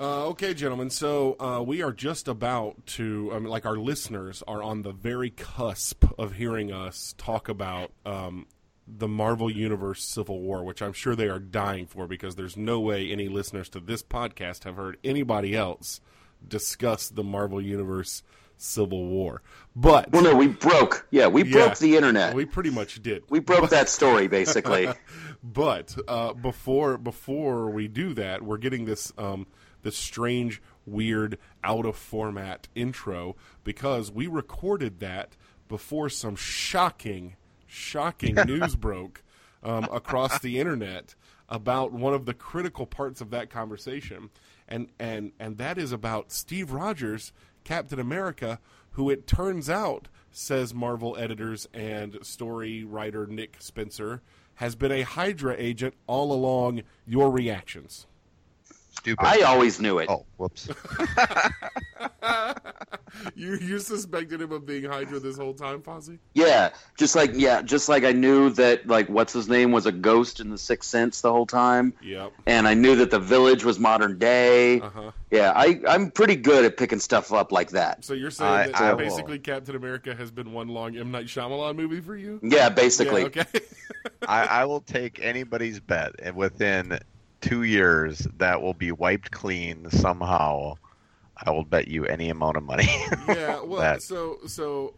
Okay, gentlemen, so we are just about to, our listeners are on the very cusp of hearing us talk about the Marvel Universe Civil War, which I'm sure they are dying for, because there's no way any listeners to this podcast have heard anybody else discuss the Marvel Universe Civil War. But well, no, we broke the internet. We pretty much did. We broke that story, basically. But before we do that, we're getting this strange, weird, out-of-format intro, because we recorded that before some shocking news broke across the internet about one of the critical parts of that conversation, and that is about Steve Rogers, Captain America, who it turns out, says Marvel editors and story writer Nick Spencer, has been a Hydra agent all along. Your reactions? Stupid. I always knew it. Oh, whoops. You suspected him of being Hydra this whole time, Fozzie? Yeah, just like I knew that, like, what's his name was a ghost in The Sixth Sense the whole time. Yep. And I knew that the Village was modern day. Uh-huh. Yeah, I'm pretty good at picking stuff up like that. So you're saying that basically Captain America has been one long M. Night Shyamalan movie for you? Yeah, basically. Yeah, okay. I will take anybody's bet, and within 2 years that will be wiped clean somehow. I will bet you any amount of money. Yeah, well, that. so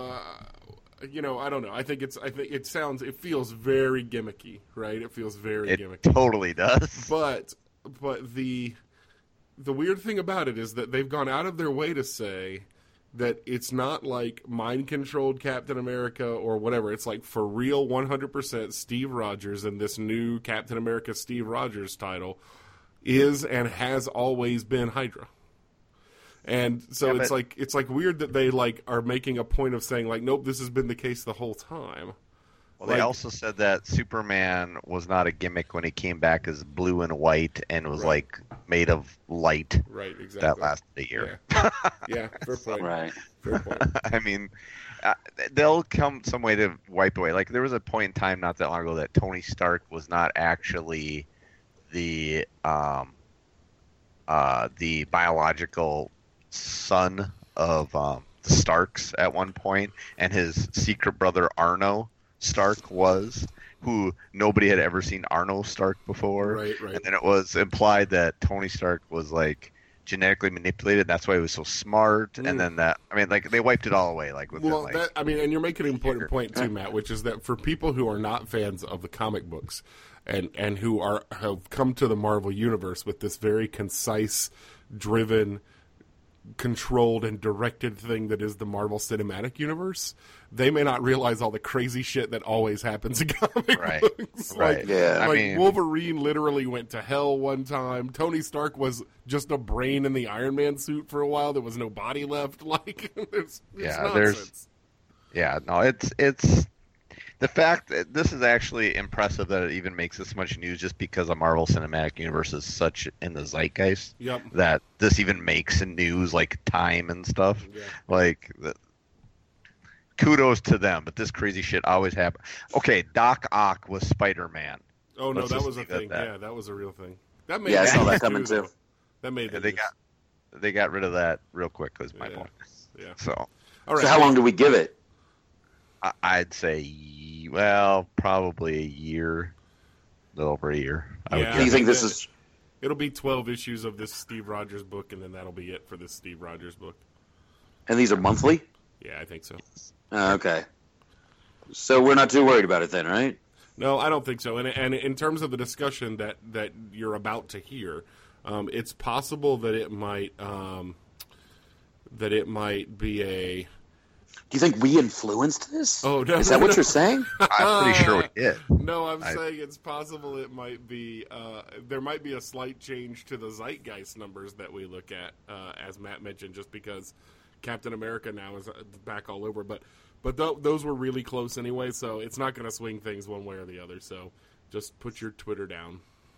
I don't know. I think it feels very gimmicky, right? It feels very gimmicky. It totally does. But the weird thing about it is that they've gone out of their way to say that it's not like mind-controlled Captain America or whatever. It's like for real 100% Steve Rogers, and this new Captain America Steve Rogers title is and has always been Hydra. And so it's like weird that they are making a point of saying nope, this has been the case the whole time. Well, they also said that Superman was not a gimmick when he came back as blue and white and was made of light. Right, exactly. That lasted a year. Yeah, fair point. Right. Fair point. I mean, they'll come some way to wipe away. Like, there was a point in time not that long ago that Tony Stark was not actually the biological son of the Starks at one point, and his secret brother Arno Stark was, who nobody had ever seen Arno Stark before. Right. And then it was implied that Tony Stark was genetically manipulated. That's why he was so smart. And then they wiped it all away. And you're making an important point too, Matt, which is that for people who are not fans of the comic books and who have come to the Marvel Universe with this very concise, driven, controlled and directed thing that is the Marvel Cinematic Universe, they may not realize all the crazy shit that always happens in comic books. Right. Wolverine literally went to hell one time. Tony Stark was just a brain in the Iron Man suit for a while. There was no body left. It's nonsense. It's the fact that this is actually impressive that it even makes this much news, just because the Marvel Cinematic Universe is such in the zeitgeist that this even makes news, like Time and stuff. Yeah. Kudos to them, but this crazy shit always happens. Okay, Doc Ock was Spider-Man. Oh, no, that was a thing. Yeah, that was a real thing. That made I saw that coming too. That made they got rid of that real quick, was my point. Yeah. So, all right. So how long do we give it? I'd say, probably a year, a little over a year. Do you think this is? It'll be 12 issues of this Steve Rogers book, and then that'll be it for this Steve Rogers book. And these are monthly? Yeah, I think so. Okay. So we're not too worried about it then, right? No, I don't think so. And in terms of the discussion that you're about to hear, it's possible that it might be a. Do you think we influenced this? Oh, no. Is that what you're saying? I'm pretty sure we did. No, I'm saying it's possible it might be, there might be a slight change to the zeitgeist numbers that we look at, as Matt mentioned, just because Captain America now is back all over. But those were really close anyway, so it's not going to swing things one way or the other. So just put your Twitter down.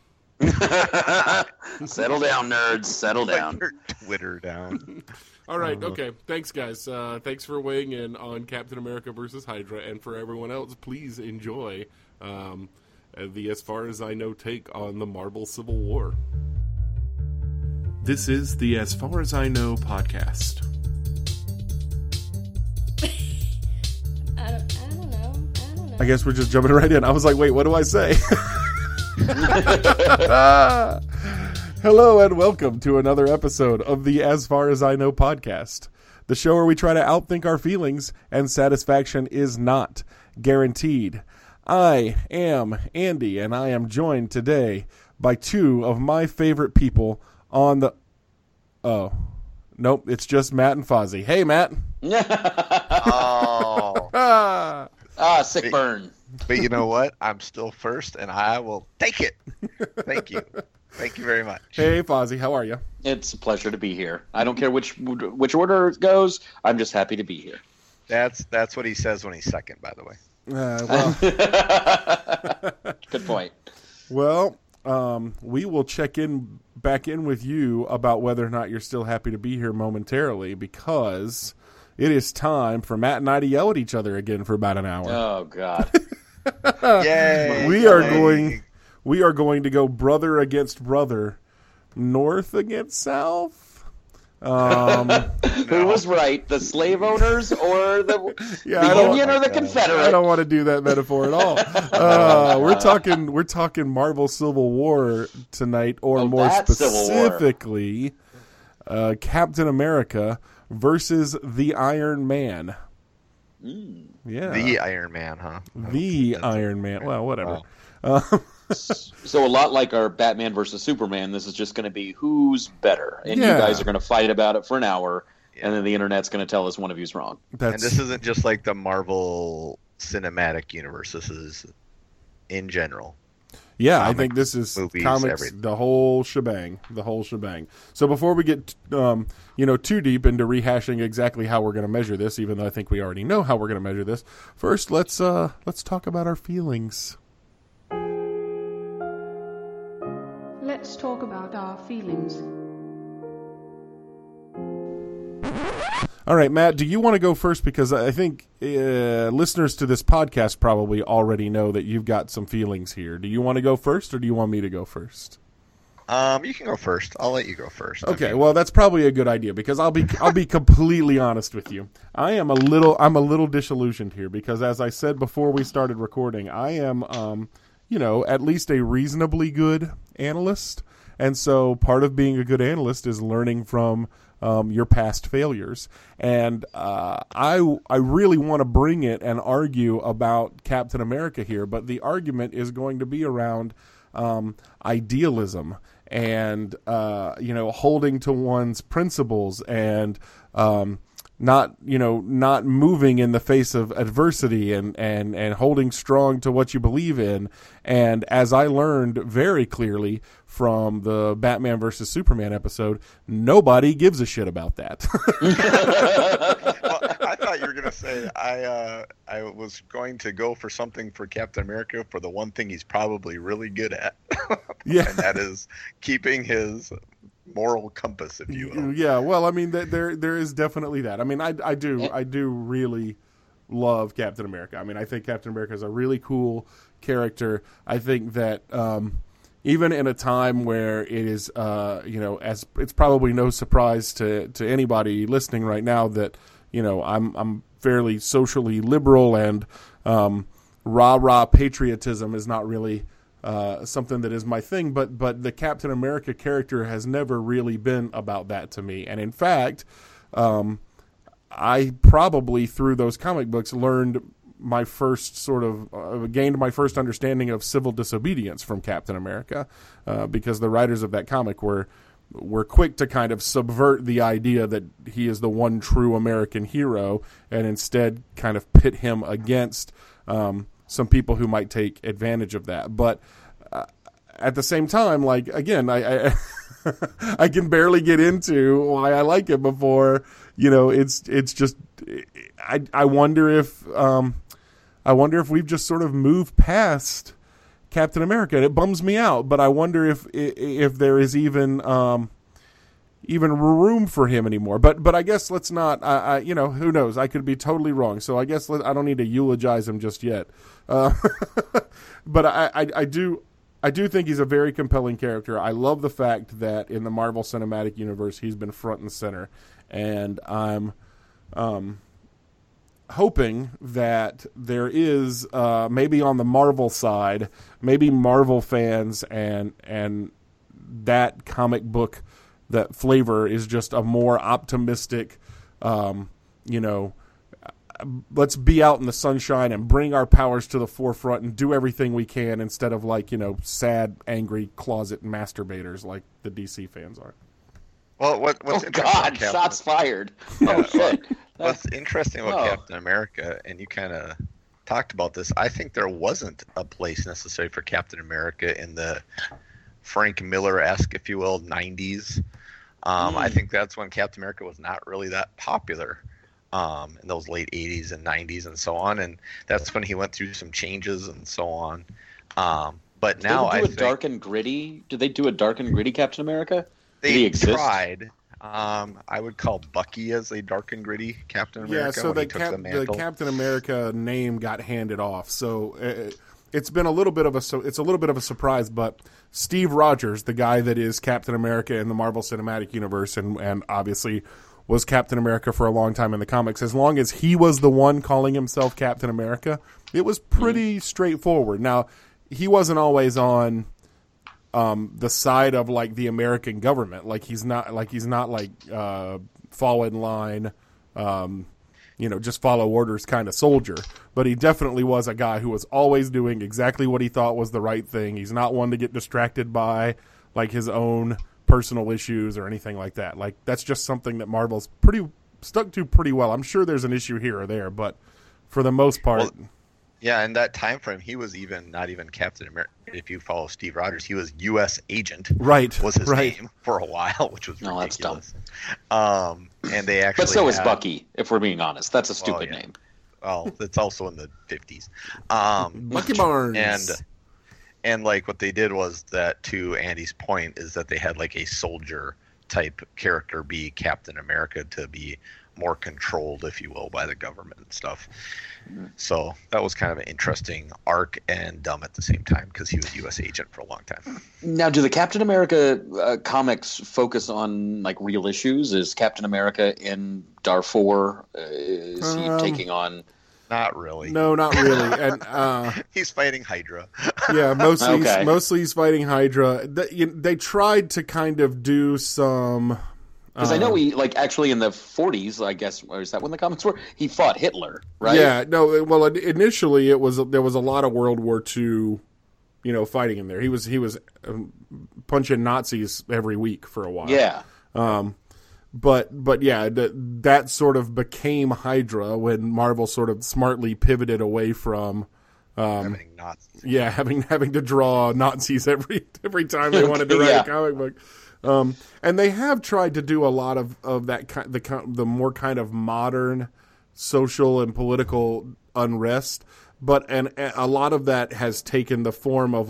Settle down, nerds. Settle down. Put your Twitter down. All right, okay. Thanks, guys. Thanks for weighing in on Captain America versus Hydra. And for everyone else, please enjoy the As Far As I Know take on the Marvel Civil War. This is the As Far As I Know podcast. I don't know. I guess we're just jumping right in. I was like, wait, what do I say? Hello and welcome to another episode of the As Far As I Know podcast, the show where we try to outthink our feelings and satisfaction is not guaranteed. I am Andy, and I am joined today by two of my favorite people on the... Oh, nope, it's just Matt and Fozzie. Hey, Matt. Oh. Sick burn. But you know what? I'm still first, and I will take it. Thank you. Thank you very much. Hey, Fozzie, how are you? It's a pleasure to be here. I don't care which order it goes. I'm just happy to be here. That's what he says when he's second, by the way. Well, good point. Well, we will check back in with you about whether or not you're still happy to be here momentarily, because it is time for Matt and I to yell at each other again for about an hour. Oh God! Yay! We are going to go brother against brother, north against south. Who was right, the slave owners or the Union or the Confederate? I don't want to do that metaphor at all. We're talking Marvel Civil War tonight, or more specifically, Captain America versus the Iron Man. Yeah, the Iron Man, huh? The Iron Man. Well, whatever. So a lot like our Batman versus Superman, this is just going to be who's better, and you guys are going to fight about it for an hour, and then the internet's going to tell us one of you's wrong. And this isn't just like the Marvel Cinematic Universe. This is in general. Yeah, I think this is movies, comics, everything. the whole shebang. So before we get too deep into rehashing exactly how we're going to measure this, even though I think we already know how we're going to measure this, first let's talk about our feelings. Let's talk about our feelings. All right, Matt, do you want to go first? Because I think listeners to this podcast probably already know that you've got some feelings here. Do you want to go first, or do you want me to go first? You can go first. I'll let you go first. Okay, well, that's probably a good idea, because I'll be completely honest with you. I'm a little disillusioned here, because as I said before we started recording, I am at least a reasonably good analyst. And so part of being a good analyst is learning from your past failures. And I really want to bring it and argue about Captain America here, but the argument is going to be around idealism and holding to one's principles and not moving in the face of adversity and holding strong to what you believe in. And as I learned very clearly from the Batman versus Superman episode, nobody gives a shit about that. Well, I thought you were going to say I was going to go for something for Captain America for the one thing he's probably really good at. Yeah. And that is keeping his moral compass, if you will. Yeah, well, I mean, there is definitely that. I mean, I do really love Captain America. I mean, I think Captain America is a really cool character. I think that even in a time where it is, as it's probably no surprise to anybody listening right now that I'm fairly socially liberal, and rah patriotism is not really something that is my thing, but the Captain America character has never really been about that to me. And in fact, I probably through those comic books learned my first gained my first understanding of civil disobedience from Captain America, because the writers of that comic were quick to kind of subvert the idea that he is the one true American hero, and instead kind of pit him against some people who might take advantage of that. But at the same time, like, again, I I can barely get into why I like it before, it's just, I wonder if we've just sort of moved past Captain America. And it bums me out, but I wonder if there is even room for him anymore. But I guess let's not. Who knows? I could be totally wrong. So I guess I don't need to eulogize him just yet. But I I do think he's a very compelling character. I love the fact that in the Marvel Cinematic Universe, he's been front and center, and I'm hoping that there is maybe on the Marvel side, maybe Marvel fans and that comic book, that flavor is just a more optimistic, let's be out in the sunshine and bring our powers to the forefront and do everything we can instead of sad, angry closet masturbators like the DC fans are. Well, what's God, shots fired. Yeah, shit. What's interesting about Captain America, and you kind of talked about this, I think there wasn't a place necessary for Captain America in the Frank Miller-esque, if you will, 90s. I think that's when Captain America was not really that popular. In those late 80s and 90s and so on, and that's when he went through some changes and so on. But now I think... dark and gritty? Did they do a dark and gritty Captain America? They tried. I would call Bucky as a dark and gritty Captain America. Yeah, so the Captain America name got handed off. So it's been a little bit of a surprise. But Steve Rogers, the guy that is Captain America in the Marvel Cinematic Universe, and obviously was Captain America for a long time in the comics. As long as he was the one calling himself Captain America, it was pretty straightforward. Now, he wasn't always on the side of the American government. He's not fall in line, just follow orders kind of soldier. But he definitely was a guy who was always doing exactly what he thought was the right thing. He's not one to get distracted by his own personal issues or anything like that. That's just something that Marvel's stuck to pretty well. I'm sure there's an issue here or there, but for the most part... Well, yeah, in that time frame, he was not even Captain America. If you follow Steve Rogers, he was U.S. Agent. Right. Was his name for a while, which was ridiculous. That's dumb. And they actually... But so is Bucky, if we're being honest. That's a stupid name. Well, it's also in the 50s. Bucky Barnes. And what they did was that, to Andy's point, is that they had a soldier type character be Captain America to be more controlled, if you will, by the government and stuff. So that was kind of an interesting arc and dumb at the same time because he was U.S. agent for a long time. Now, do the Captain America comics focus on real issues? Is Captain America in Darfur? Is he taking on... Not really. No, not really. And he's fighting Hydra. Yeah, mostly he's fighting Hydra. They tried to kind of do some... Because I know he, actually in the 40s, I guess, or is that when the comics were? He fought Hitler, right? Yeah, no, well, initially there was a lot of World War II, fighting in there. He was punching Nazis every week for a while. Yeah. But yeah, that sort of became Hydra when Marvel sort of smartly pivoted away from having Nazis. Yeah, having to draw Nazis every time they wanted to write a comic book. And they have tried to do a lot of that the more kind of modern social and political unrest, but a lot of that has taken the form of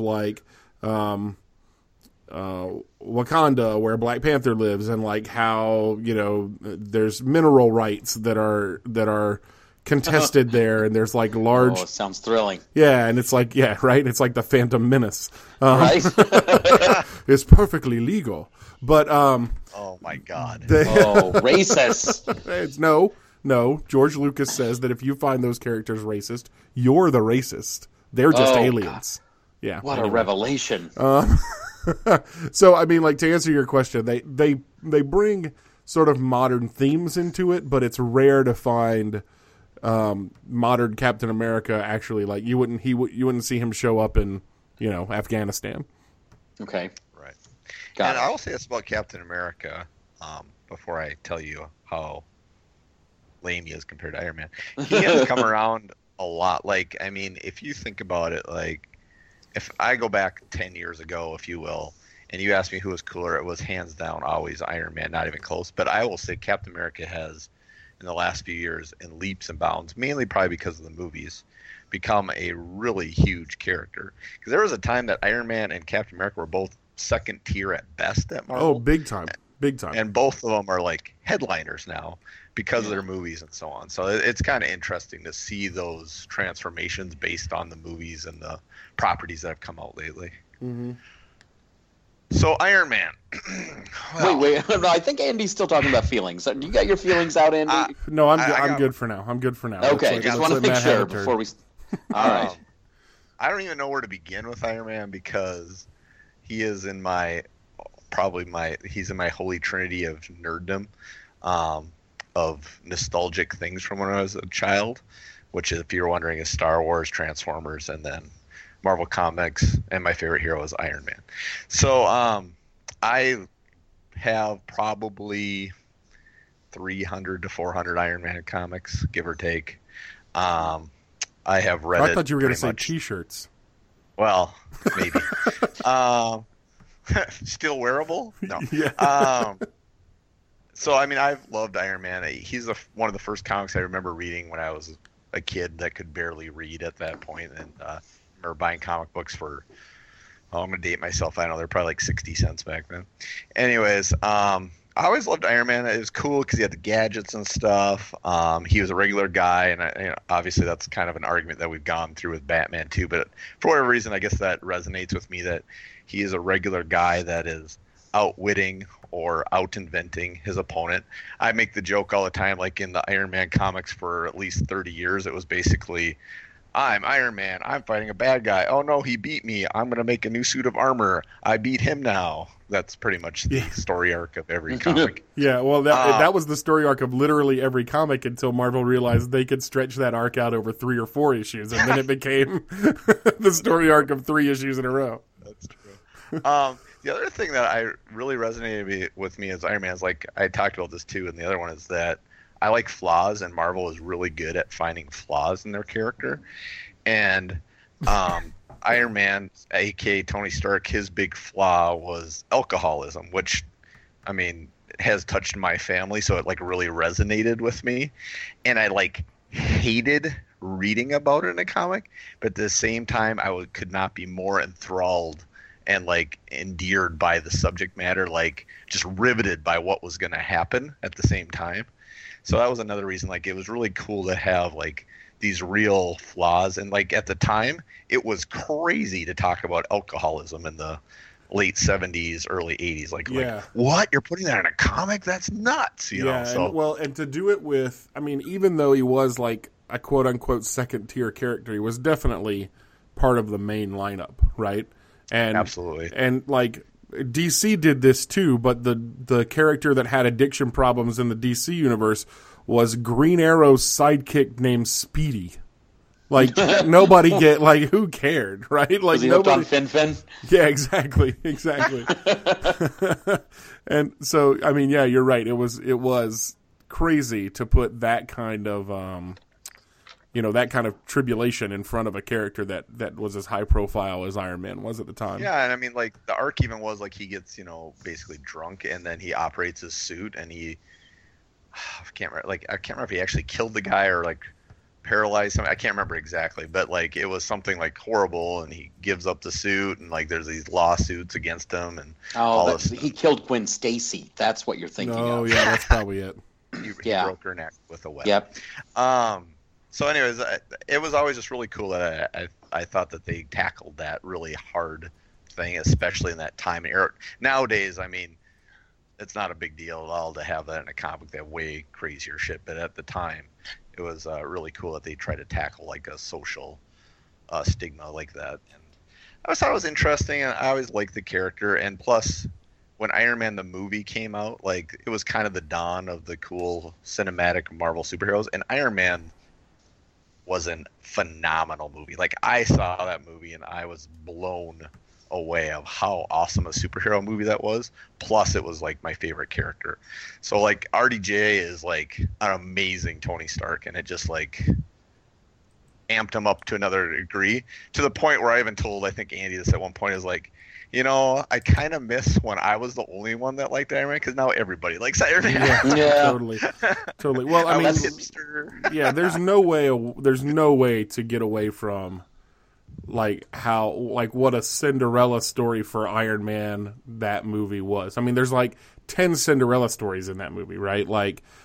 Wakanda, where Black Panther lives, and how there's mineral rights that are contested there, and there's large. Oh, it sounds thrilling. Yeah, and it's right. It's like the Phantom Menace. Right. It's perfectly legal, but oh my God. Racist. It's no. George Lucas says that if you find those characters racist, you're the racist. They're just aliens. God. Yeah. What a revelation. So I mean, to answer your question, they bring sort of modern themes into it, but it's rare to find modern Captain America actually you wouldn't see him show up in Afghanistan. Okay. Right. And I will say this about Captain America before I tell you how lame he is compared to Iron Man. He has come around a lot. If you think about it, if I go back 10 years ago, if you will, and you ask me who was cooler, it was hands down always Iron Man, not even close. But I will say Captain America has, in the last few years, in leaps and bounds, mainly probably because of the movies, become a really huge character. Because there was a time that Iron Man and Captain America were both second tier at best at Marvel. Oh, big time. And both of them are headliners now because of their movies and so on. So it's kind of interesting to see those transformations based on the movies and the properties that have come out lately. Mm-hmm. So Iron Man. Well, wait. No, I think Andy's still talking about feelings. You got your feelings out, Andy? No, I'm good for now. I'm good for now. Okay, just want to make sure before we. All right. I don't even know where to begin with Iron Man because he is in my he's in my holy trinity of nerddom, of nostalgic things from when I was a child, which, if you're wondering, is Star Wars, Transformers, and then Marvel Comics, and my favorite hero is Iron Man. So I have probably 300 to 400 Iron Man comics, give or take. I have read. I thought you were going to say T-shirts. Well, maybe. Still wearable? No. Yeah. So I mean, I've loved Iron Man. He's one of the first comics I remember reading when I was a kid that could barely read at that point, and remember buying comic books for, I'm going to date myself. I know they're probably like 60 cents back then. Anyways, I always loved Iron Man. It was cool because he had the gadgets and stuff. He was a regular guy, and obviously that's kind of an argument that we've gone through with Batman too. But for whatever reason, I guess that resonates with me, that he is a regular guy that is outwitting or out-inventing his opponent. I make the joke all the time, like in the Iron Man comics for at least 30 years, it was basically, I'm Iron Man. I'm fighting a bad guy. Oh, no, he beat me. I'm going to make a new suit of armor. I beat him now. That's pretty much the story arc of every comic. Yeah, well, that was the story arc of literally every comic until Marvel realized they could stretch that arc out over 3 or 4 issues, and then it became the story arc of 3 issues in a row. That's true. The other thing that I really resonated with me as Iron Man is, like, I talked about this too, and the other one is that I like flaws, and Marvel is really good at finding flaws in their character. And Iron Man, a.k.a. Tony Stark, his big flaw was alcoholism, which, I mean, has touched my family, so it, like, really resonated with me. And I, like, hated reading about it in a comic, but at the same time, could not be more enthralled and, like, endeared by the subject matter, like, just riveted by what was going to happen at the same time. So that was another reason, like, it was really cool to have, like, these real flaws. And, like, at the time, it was crazy to talk about alcoholism in the late 70s, early 80s. Like, what? You're putting that in a comic? That's nuts, you know? So, and to do it with, I mean, even though he was, like, a quote-unquote second-tier character, he was definitely part of the main lineup, right? And absolutely. And, like, DC did this too, but the character that had addiction problems in the DC universe was Green Arrow's sidekick named Speedy. Like, nobody who cared, right? Like, was he hooked on Fin? Yeah, exactly. And so, I mean, yeah, you're right. It was crazy to put that kind of that kind of tribulation in front of a character that was as high profile as Iron Man was at the time. Yeah, and I mean, like, the arc even was, like, he gets, basically drunk, and then he operates his suit, and I can't remember if he actually killed the guy or, like, paralyzed him. I can't remember exactly, but, like, it was something, like, horrible, and he gives up the suit, and, like, there's these lawsuits against him, and he killed Gwen Stacy. That's what you're thinking of. Oh, yeah, that's probably it. He broke her neck with a weapon. Yep. So anyways, it was always just really cool that I thought that they tackled that really hard thing, especially in that time and era. Nowadays, I mean, it's not a big deal at all to have that in a comic, that way crazier shit. But at the time, it was really cool that they tried to tackle, like, a social stigma like that. And I always thought it was interesting, and I always liked the character. And plus, when Iron Man the movie came out, like, it was kind of the dawn of the cool cinematic Marvel superheroes, and Iron Man was a phenomenal movie. Like, I saw that movie and I was blown away of how awesome a superhero movie that was. Plus, it was, like, my favorite character. So, like, RDJ is, like, an amazing Tony Stark, and it just, like, amped him up to another degree, to the point where I even told, I think, Andy this at one point, is like, I kind of miss when I was the only one that liked Iron Man, because now everybody likes Iron Man. Yeah. Totally. Well, I mean, hipster. There's no way to get away from, like, what a Cinderella story for Iron Man that movie was. I mean, there's like 10 Cinderella stories in that movie, right? Like,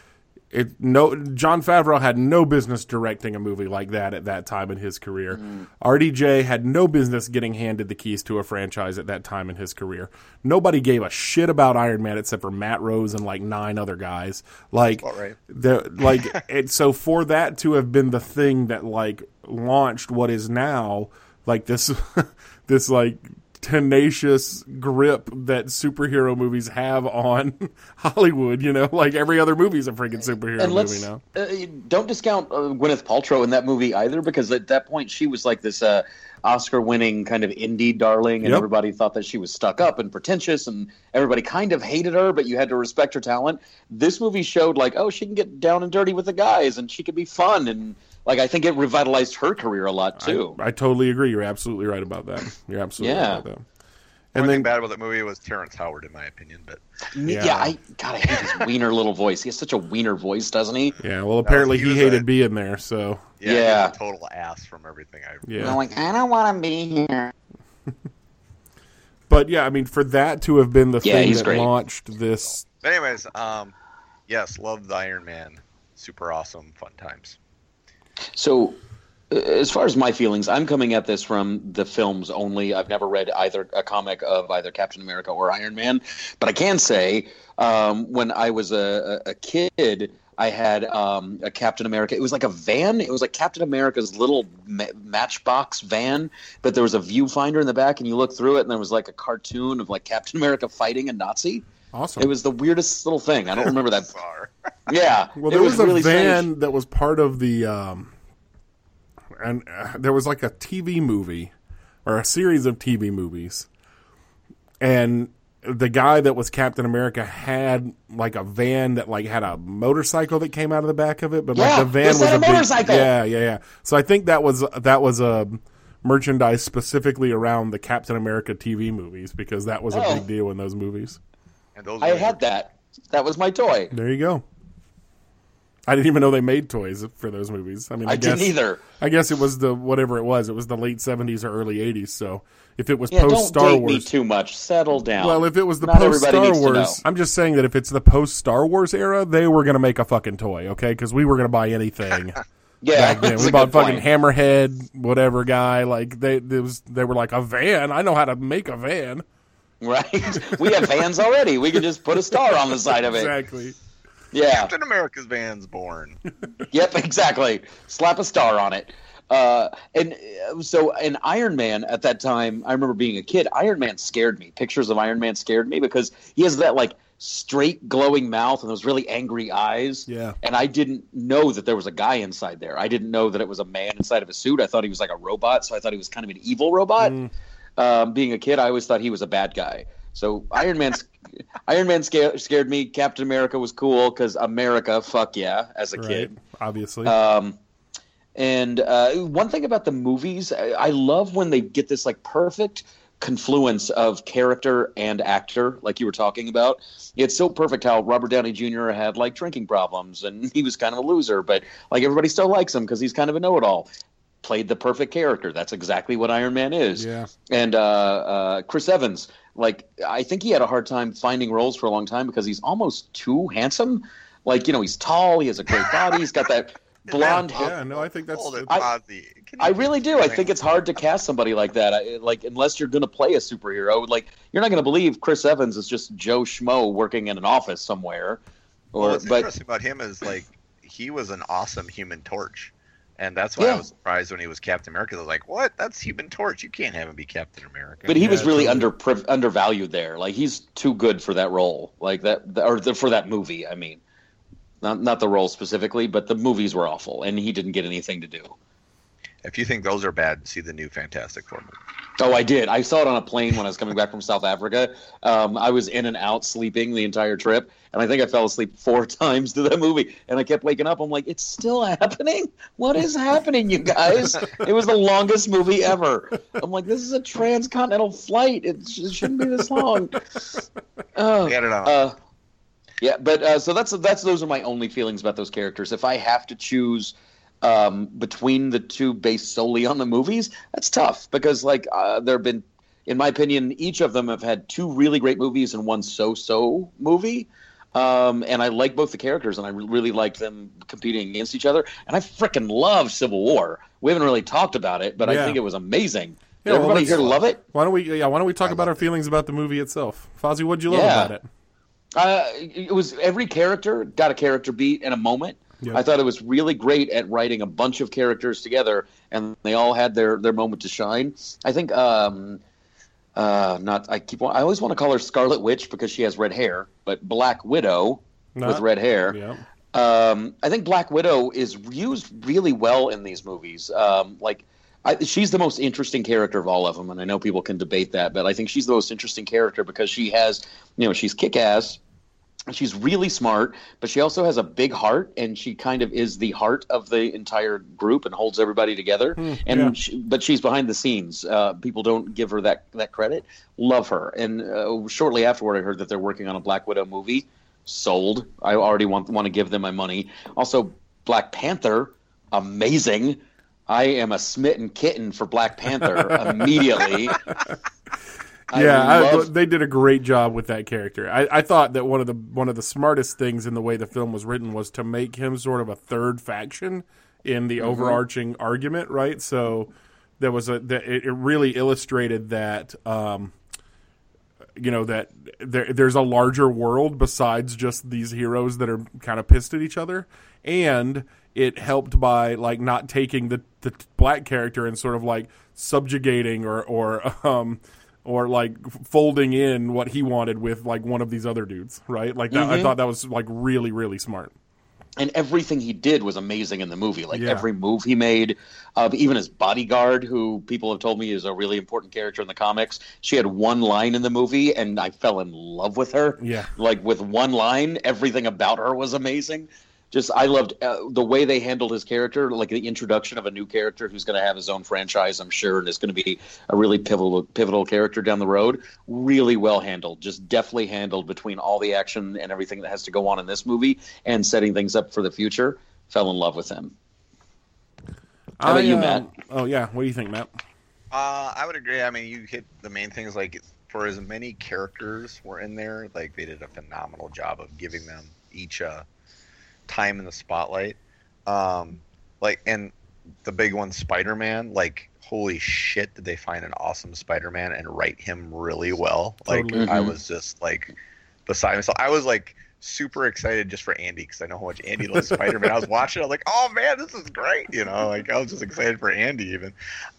Jon Favreau had no business directing a movie like that at that time in his career. RDJ had no business getting handed the keys to a franchise at that time in his career. Nobody gave a shit about Iron Man except for Matt Rose and like 9 other guys. Like, so for that to have been the thing that like launched what is now like this, this like tenacious grip that superhero movies have on Hollywood, like every other movie is a freaking superhero movie now. Don't discount Gwyneth Paltrow in that movie either, because at that point she was like this Oscar-winning kind of indie darling, and everybody thought that she was stuck up and pretentious, and everybody kind of hated her, but you had to respect her talent. This movie showed like, oh, she can get down and dirty with the guys, and she could be fun, and like I think it revitalized her career a lot too. I totally agree. You're absolutely right about that. You're absolutely right about that. And the thing bad about that movie was Terrence Howard, in my opinion. But I hate his wiener little voice. He has such a wiener voice, doesn't he? Yeah. Well, apparently he hated being there. So he was a total ass from everything I'm like, I don't want to be here. But yeah, I mean, for that to have been the thing that launched this. But anyways, yes, loved the Iron Man. Super awesome, fun times. So, as far as my feelings, I'm coming at this from the films only. I've never read either a comic of either Captain America or Iron Man, but I can say when I was a kid, I had a Captain America. It was like a van. It was like Captain America's little matchbox van, but there was a viewfinder in the back, and you look through it, and there was like a cartoon of like Captain America fighting a Nazi. Awesome. It was the weirdest little thing. I don't remember that. Yeah. Well, there was a really van strange. That was part of the, and there was like a TV movie or a series of TV movies, and the guy that was Captain America had like a van that like had a motorcycle that came out of the back of it, but like the van was a motorcycle. Yeah. So I think that was a merchandise specifically around the Captain America TV movies, because that was a big deal in those movies. I had that. That was my toy. There you go. I didn't even know they made toys for those movies. I mean, I didn't either. I guess it was whatever it was. It was the late 70s or early 80s. So if it was post Star Wars, don't date me too much. Settle down. Well, if it was the post Star Wars, I'm just saying that if it's the post Star Wars era, they were going to make a fucking toy, okay? Because we were going to buy anything. Back then. We bought fucking Hammerhead, whatever guy. Like they were like, a van. I know how to make a van. Right? We have vans already. We can just put a star on the side of it. Exactly. Yeah. Captain America's van's born. Yep, exactly. Slap a star on it. And so in Iron Man at that time, I remember being a kid, Iron Man scared me. Pictures of Iron Man scared me because he has that like straight glowing mouth and those really angry eyes. Yeah. And I didn't know that there was a guy inside there. I didn't know that it was a man inside of a suit. I thought he was like a robot, so I thought he was kind of an evil robot. Being a kid, I always thought he was a bad guy. So Iron Man scared me. Captain America was cool because America, fuck yeah, as a kid. Obviously. And one thing about the movies, I love when they get this like perfect confluence of character and actor, like you were talking about. It's so perfect how Robert Downey Jr. had like drinking problems and he was kind of a loser, but like everybody still likes him because he's kind of a know-it-all. Played the perfect character. That's exactly what Iron Man is. Yeah. And Chris Evans, like I think he had a hard time finding roles for a long time because he's almost too handsome. Like, he's tall, he has a great body, he's got that blonde hair. Yeah, no, I think that's I really do. I think it's hard to cast somebody like that. Unless you're going to play a superhero, like you're not going to believe Chris Evans is just Joe Schmo working in an office somewhere. What's interesting about him is like he was an awesome Human Torch. And that's why I was surprised when he was Captain America. I was like, what? That's Human Torch. You can't have him be Captain America. But he was really undervalued there. Like, he's too good for that role. Like, for that movie, I mean. Not the role specifically, but the movies were awful, and he didn't get anything to do. If you think those are bad, see the new Fantastic Four movie. Oh, I did. I saw it on a plane when I was coming back from South Africa. I was in and out sleeping the entire trip, and I think I fell asleep 4 times to that movie. And I kept waking up. I'm like, it's still happening? What is happening, you guys? It was the longest movie ever. I'm like, this is a transcontinental flight. It shouldn't be this long. Get it on. Yeah, but so those are my only feelings about those characters. If I have to choose between the two based solely on the movies, that's tough because there have been, in my opinion, each of them have had 2 really great movies and 1 so-so movie. And I like both the characters, and I really like them competing against each other. And I freaking love Civil War. We haven't really talked about it, but I think it was amazing. Did everybody here love it? Why don't we talk about our feelings about the movie itself? Fozzie, what'd you love about it? It was every character got a character beat in a moment. Yep. I thought it was really great at writing a bunch of characters together, and they all had their moment to shine. I think I always want to call her Scarlet Witch because she has red hair, but Black Widow with red hair. Yeah. I think Black Widow is used really well in these movies. She's the most interesting character of all of them, and I know people can debate that, but I think she's the most interesting character because she has, she's kick-ass. She's really smart, but she also has a big heart, and she kind of is the heart of the entire group and holds everybody together. But she's behind the scenes. People don't give her that credit. Love her. And shortly afterward, I heard that they're working on a Black Widow movie. Sold. I already want to give them my money. Also, Black Panther, amazing. I am a smitten kitten for Black Panther immediately. They did a great job with that character. I thought that one of the smartest things in the way the film was written was to make him sort of a third faction in the overarching argument, right? So there was it really illustrated that that there's a larger world besides just these heroes that are kind of pissed at each other, and it helped by like not taking the black character and sort of like subjugating or like folding in what he wanted with like one of these other dudes, right? Like that, I thought that was like really, really smart. And everything he did was amazing in the movie. Like every move he made, even his bodyguard, who people have told me is a really important character in the comics. She had one line in the movie, and I fell in love with her. Yeah, like with one line, everything about her was amazing. Just I loved the way they handled his character, like the introduction of a new character who's going to have his own franchise, I'm sure, and is going to be a really pivotal character down the road. Really well handled, just deftly handled between all the action and everything that has to go on in this movie and setting things up for the future. Fell in love with him. How about you, Matt? Oh, yeah. What do you think, Matt? I would agree. I mean, you hit the main things. Like, for as many characters were in there, like, they did a phenomenal job of giving them each a time in the spotlight. And the big one, Spider-Man, like, holy shit, did they find an awesome Spider-Man and write him really well. Like, I was just, like, beside myself. I was, like, super excited just for Andy because I know how much Andy loves Spider-Man. I was watching it, I was like, oh, man, this is great. Like, I was just excited for Andy even.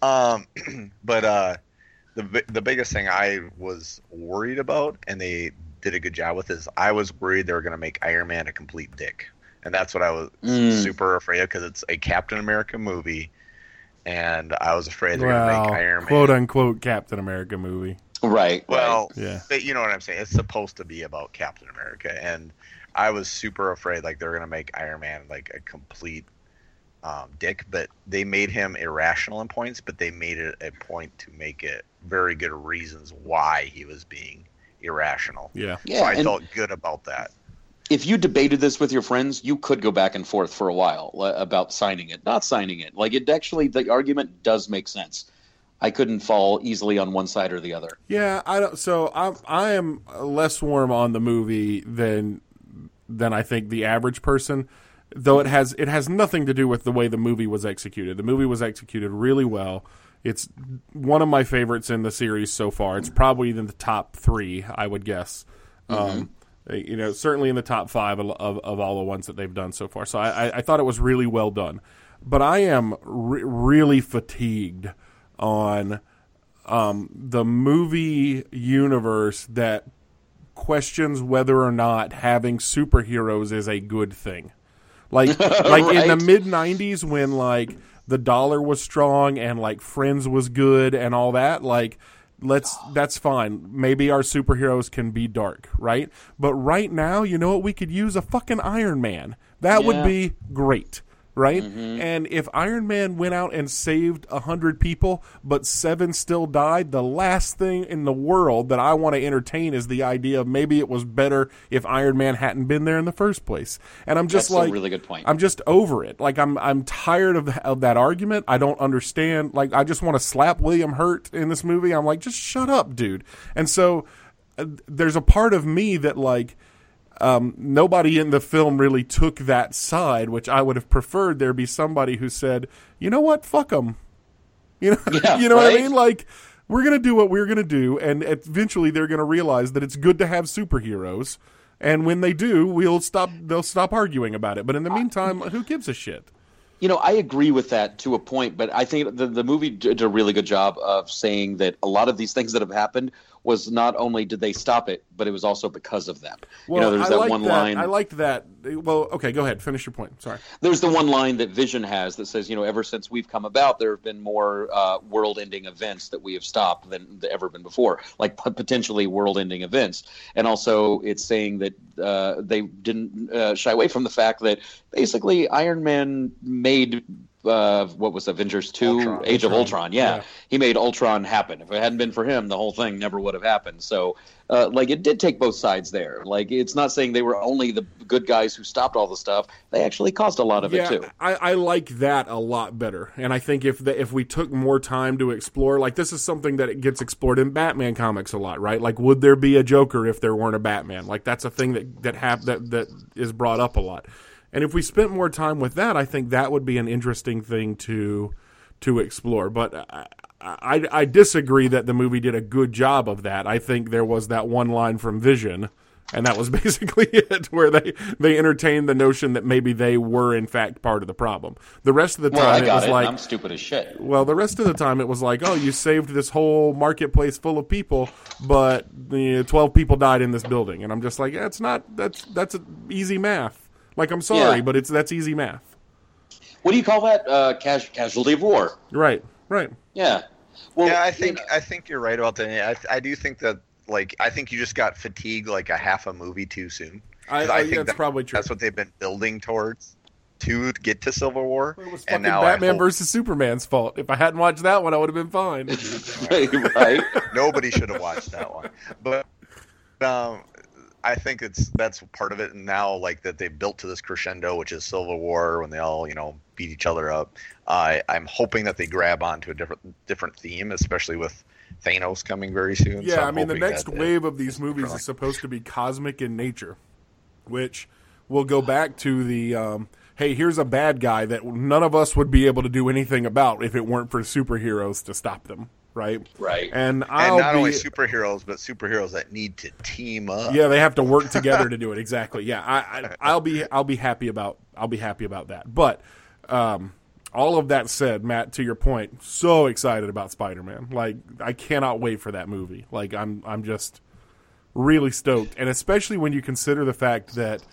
But the biggest thing I was worried about, and they did a good job with, is I was worried they were going to make Iron Man a complete dick. And that's what I was super afraid of, because it's a Captain America movie, and I was afraid they're going to make Iron Man, quote-unquote Captain America movie. Right. Well, but you know what I'm saying. It's supposed to be about Captain America, and I was super afraid like they're going to make Iron Man like a complete dick. But they made him irrational in points, but they made it a point to make it very good reasons why he was being irrational. Yeah. So I felt good about that. If you debated this with your friends, you could go back and forth for a while about signing it, not signing it. Like, it actually, the argument does make sense. I couldn't fall easily on one side or the other. Yeah, I don't. So I am less warm on the movie than I think the average person. Though it has nothing to do with the way the movie was executed. The movie was executed really well. It's one of my favorites in the series so far. It's probably in the top 3, I would guess. Certainly in the top 5 of all the ones that they've done so far. So I thought it was really well done. But I am really fatigued on the movie universe that questions whether or not having superheroes is a good thing. Like right. In the mid-90s when like the dollar was strong and like Friends was good and all that, like that's fine. Maybe our superheroes can be dark, right? But right now, you know what? We could use a fucking Iron Man. That would be great, right? Mm-hmm. And if Iron Man went out and saved 100 people, but 7 still died, the last thing in the world that I want to entertain is the idea of maybe it was better if Iron Man hadn't been there in the first place. And I'm just That's a really good point. I'm just over it. Like I'm tired of that argument. I don't understand. Like I just want to slap William Hurt in this movie. I'm like, just shut up, dude. And so there's a part of me that like nobody in the film really took that side, which I would have preferred there be somebody who said, you know what, fuck them. You know, you know what I mean? Like, we're going to do what we're going to do, and eventually they're going to realize that it's good to have superheroes, and when they do, they'll stop arguing about it. But in the meantime, who gives a shit? You know, I agree with that to a point, but I think the movie did a really good job of saying that a lot of these things that have happened was not only did they stop it, but it was also because of them. Well, you know, there's that one line. I liked that. Well, okay, go ahead. Finish your point. Sorry. There's the one line that Vision has that says, you know, ever since we've come about, there have been more world-ending events that we have stopped than ever been before, like potentially world-ending events. And also it's saying that they didn't shy away from the fact that basically Iron Man made what was Avengers 2? Age of Ultron. Yeah. He made Ultron happen. If it hadn't been for him, the whole thing never would have happened. So, like, it did take both sides there. Like, it's not saying they were only the good guys who stopped all the stuff. They actually caused a lot of it, too. I like that a lot better. And I think if we took more time to explore, like, this is something that it gets explored in Batman comics a lot, right? Like, would there be a Joker if there weren't a Batman? Like, that's a thing that is brought up a lot. And if we spent more time with that, I think that would be an interesting thing to explore. But I disagree that the movie did a good job of that. I think there was that one line from Vision, and that was basically it, where they entertained the notion that maybe they were in fact part of the problem. The rest of the time, it was like, I'm stupid as shit. Well, the rest of the time it was like, oh, you saved this whole marketplace full of people, but 12 people died in this building, and I'm just like, that's easy math. Like, I'm sorry, but that's easy math. What do you call that? Casualty of war. Right. Yeah. Well, yeah, I think you're right about that. I do think that, like, I think you just got fatigued like a half a movie too soon. I think that's probably true. That's what they've been building towards to get to Civil War. It was fucking Batman versus Superman's fault. If I hadn't watched that one, I would have been fine. Right. Nobody should have watched that one. But I think that's part of it. And now, like, that they built to this crescendo, which is Civil War, when they all, beat each other up. I'm hoping that they grab onto a different theme, especially with Thanos coming very soon. Yeah, so I mean, the next wave of these movies is supposed to be cosmic in nature, which will go back to the, hey, here's a bad guy that none of us would be able to do anything about if it weren't for superheroes to stop them. Right. And not only superheroes, but superheroes that need to team up. Yeah, they have to work together to do it. Exactly. Yeah, I'll be happy about that. But all of that said, Matt, to your point, so excited about Spider-Man. Like, I cannot wait for that movie. Like, I'm just really stoked, and especially when you consider the fact that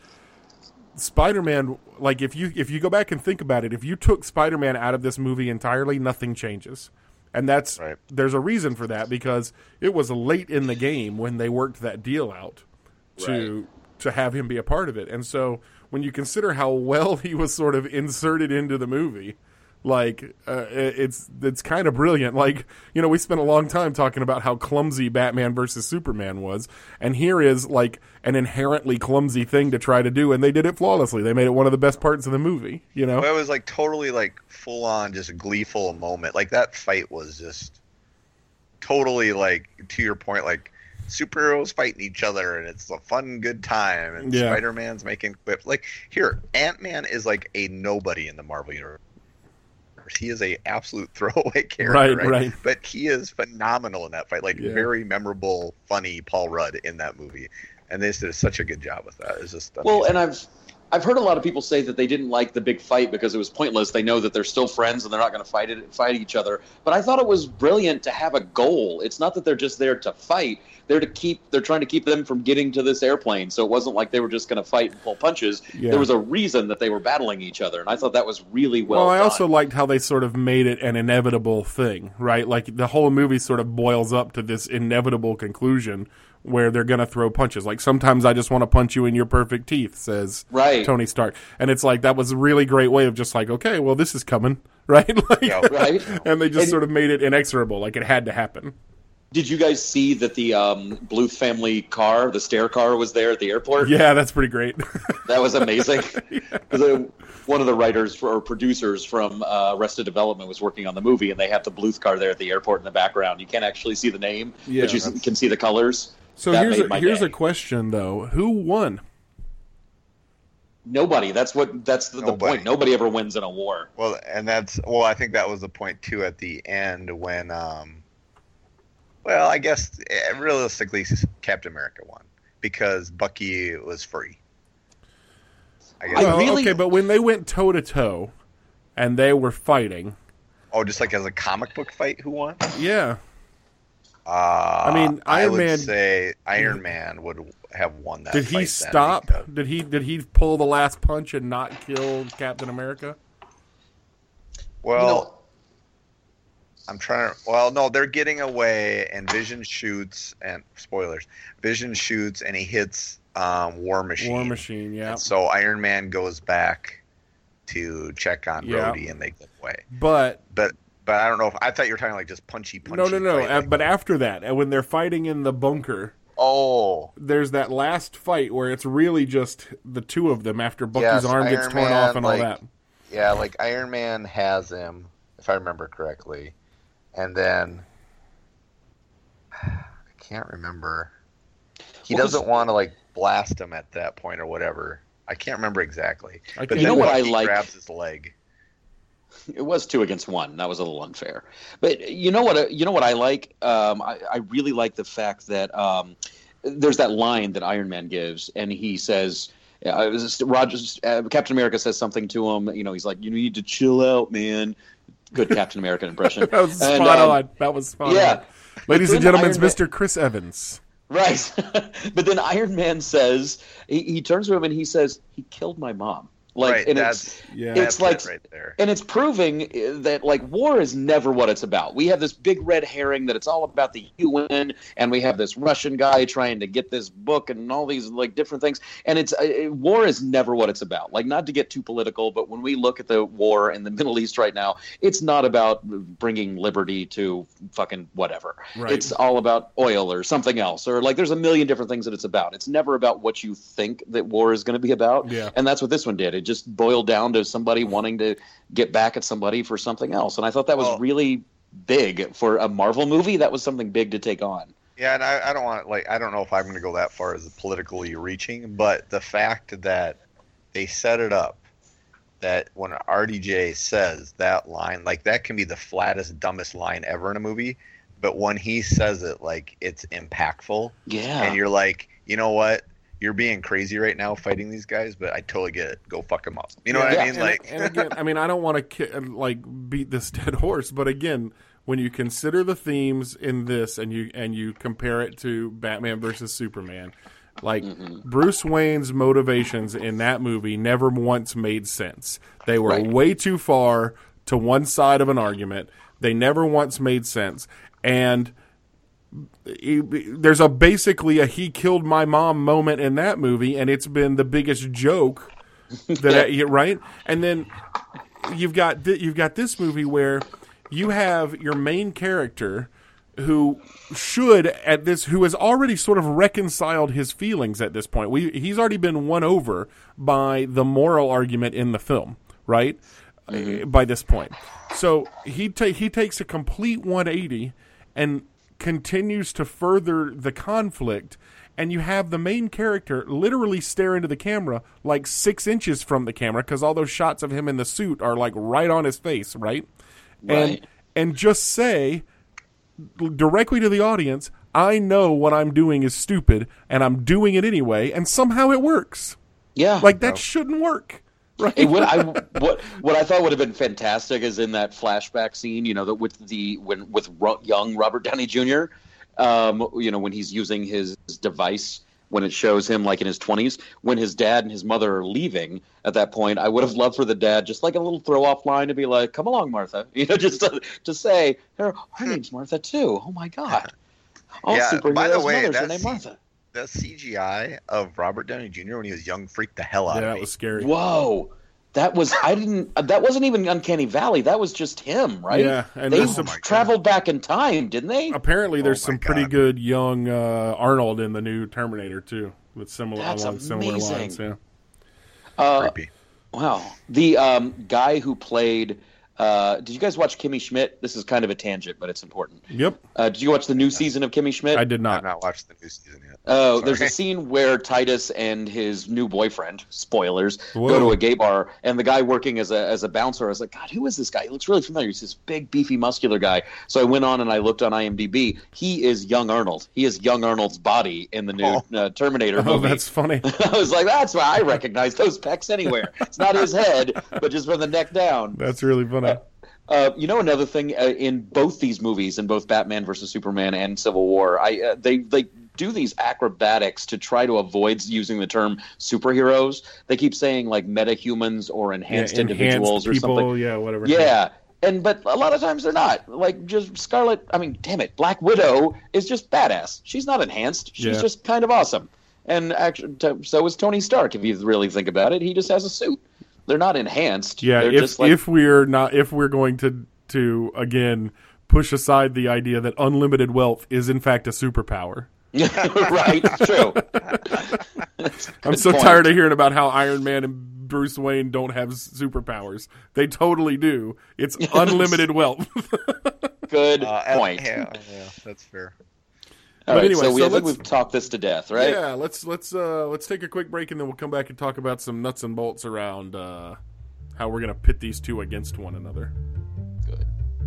Spider-Man, like, if you go back and think about it, if you took Spider-Man out of this movie entirely, nothing changes. And that's right. There's a reason for that, because it was late in the game when they worked that deal out to have him be a part of it. And so when you consider how well he was sort of inserted into the movie, like, it's kind of brilliant. Like, we spent a long time talking about how clumsy Batman versus Superman was, and here is, like, an inherently clumsy thing to try to do, and they did it flawlessly. They made it one of the best parts of the movie, Well, it was, like, totally, like, full-on, just a gleeful moment. Like, that fight was just totally, like, to your point, like, superheroes fighting each other, and it's a fun, good time, and Spider-Man's making quips. Like, here, Ant-Man is, like, a nobody in the Marvel Universe. He is a absolute throwaway character, right? But he is phenomenal in that fight. Like, very memorable, funny Paul Rudd in that movie, and they did such a good job with that. It's just amazing. Well, and I've heard a lot of people say that they didn't like the big fight because it was pointless. They know that they're still friends and they're not going to fight each other. But I thought it was brilliant to have a goal. It's not that they're just there to fight. They're trying to keep them from getting to this airplane. So it wasn't like they were just going to fight and pull punches. Yeah. There was a reason that they were battling each other, and I thought that was really well done. I also liked how they sort of made it an inevitable thing, right? Like, the whole movie sort of boils up to this inevitable conclusion where they're going to throw punches. Like, sometimes I just want to punch you in your perfect teeth, says Tony Stark. And it's like, that was a really great way of just like, okay, well, this is coming, right? Like, right. And they just sort of made it inexorable, like it had to happen. Did you guys see that the Bluth family car, the stair car, was there at the airport? Yeah, that's pretty great. That was amazing. One of the writers or producers from Arrested Development was working on the movie, and they have the Bluth car there at the airport in the background. You can't actually see the name, but you can see the colors. So here's a question, though. Who won? Nobody. That's the point. Nobody ever wins in a war. Well, I think that was the point too at the end when, I guess realistically, Captain America won because Bucky was free. I guess. Okay, but when they went toe to toe, and they were fighting. Oh, just like as a comic book fight, who won? Yeah. Iron Man would say Iron Man would have won that. Did he stop? Did he pull the last punch and not kill Captain America? Well, I'm trying to. Well, no, they're getting away, and Vision shoots, and spoilers. Vision shoots, and he hits War Machine. War Machine, yeah. And so Iron Man goes back to check on Rhodey, and they get away. But I don't know if I thought you were talking like just punchy. No. But after that, when they're fighting in the bunker, there's that last fight where it's really just the two of them after Bucky's arm gets torn off and all that. Yeah, like Iron Man has him, if I remember correctly, and then I can't remember. He doesn't want to like blast him at that point or whatever. I can't remember exactly. But you know what I like? Grabs his leg. It was 2 against 1. That was a little unfair. But you know what I like? I really like the fact that there's that line that Iron Man gives, and he says, Captain America says something to him. He's like, "You need to chill out, man." Good Captain America impression. That was spot on. That was spot on. Ladies and gentlemen, it's Mr. Chris Evans. Right. But then Iron Man says, he turns to him and he says, "He killed my mom." Like, and that's like, right there. And it's proving that like war is never what it's about. We have this big red herring that it's all about the UN, and we have this Russian guy trying to get this book and all these like different things. And it's war is never what it's about. Like, not to get too political, but when we look at the war in the Middle East right now, it's not about bringing liberty to fucking whatever. Right. It's all about oil or something else, or like there's a million different things that it's about. It's never about what you think that war is going to be about. Yeah. And that's what this one did. It just boiled down to somebody wanting to get back at somebody for something else. And I thought that was really big for a Marvel movie. That was something big to take on. Yeah, and I don't want I don't know if I'm going to go that far as politically reaching, but the fact that they set it up that when RDJ says that line, like that can be the flattest, dumbest line ever in a movie, but when he says it, like it's impactful. Yeah. And you're like, you know what? You're being crazy right now fighting these guys, but I totally get it. Go fuck them up. You know what I mean? And again, I mean, I don't want to beat this dead horse, but again, when you consider the themes in this and you compare it to Batman versus Superman, like Bruce Wayne's motivations in that movie never once made sense. They were way too far to one side of an argument. They never once made sense, and there's basically a "he killed my mom" moment in that movie, and it's been the biggest joke right. And then you've got this movie where you have your main character who has already sort of reconciled his feelings at this point. He's already been won over by the moral argument in the film, right? By this point, so he takes a complete 180 and continues to further the conflict, and you have the main character literally stare into the camera like 6 inches from the camera, because all those shots of him in the suit are like right on his face, right? And just say directly to the audience, "I know what I'm doing is stupid, and I'm doing it anyway," and somehow it works. Yeah, like that shouldn't work. Right. What I thought would have been fantastic is in that flashback scene, with young Robert Downey Jr. When he's using his device, when it shows him like in his 20s, when his dad and his mother are leaving. At that point, I would have loved for the dad just like a little throw off line to be like, "Come along, Martha," just to say, her name's Martha too. Oh my God! All superheroes' by the way, mothers are named Martha. The CGI of Robert Downey Jr. when he was young freaked the hell out of me. That was scary. Whoa. That wasn't even Uncanny Valley. That was just him, right? Yeah. And they traveled back in time, didn't they? Apparently there's some pretty good young Arnold in the new Terminator too, with similar lines. Yeah. Creepy. Wow. The guy who played Did you guys watch Kimmy Schmidt? This is kind of a tangent, but it's important. Yep. Did you watch the new season of Kimmy Schmidt? I did not. I've not watched the new season yet. Oh, there's a scene where Titus and his new boyfriend, spoilers, Whoa. go to a gay bar, and the guy working as a bouncer, I was like, God, who is this guy? He looks really familiar. He's this big, beefy, muscular guy. So I went on and I looked on IMDb. He is young Arnold. He is young Arnold's body in the new Terminator movie. Oh, that's funny. I was like, that's why I recognize those pecs anywhere. It's not his head, but just from the neck down. That's really funny. Another thing in both these movies, in both Batman versus Superman and Civil War, they do these acrobatics to try to avoid using the term superheroes. They keep saying like metahumans or enhanced individuals or people, something. Yeah, whatever. Yeah. But a lot of times they're not. Like, just Black Widow is just badass. She's not enhanced. She's just kind of awesome. And actually, so is Tony Stark, if you really think about it. He just has a suit. They're not enhanced. Yeah, they're if we're going to again push aside the idea that unlimited wealth is in fact a superpower. Right, true. I'm so tired of hearing about how Iron Man and Bruce Wayne don't have superpowers. They totally do. It's unlimited wealth. Good point. Yeah, that's fair. All right, anyway, so I think we've talked this to death, right? Yeah, let's take a quick break and then we'll come back and talk about some nuts and bolts around how we're gonna pit these two against one another. Good.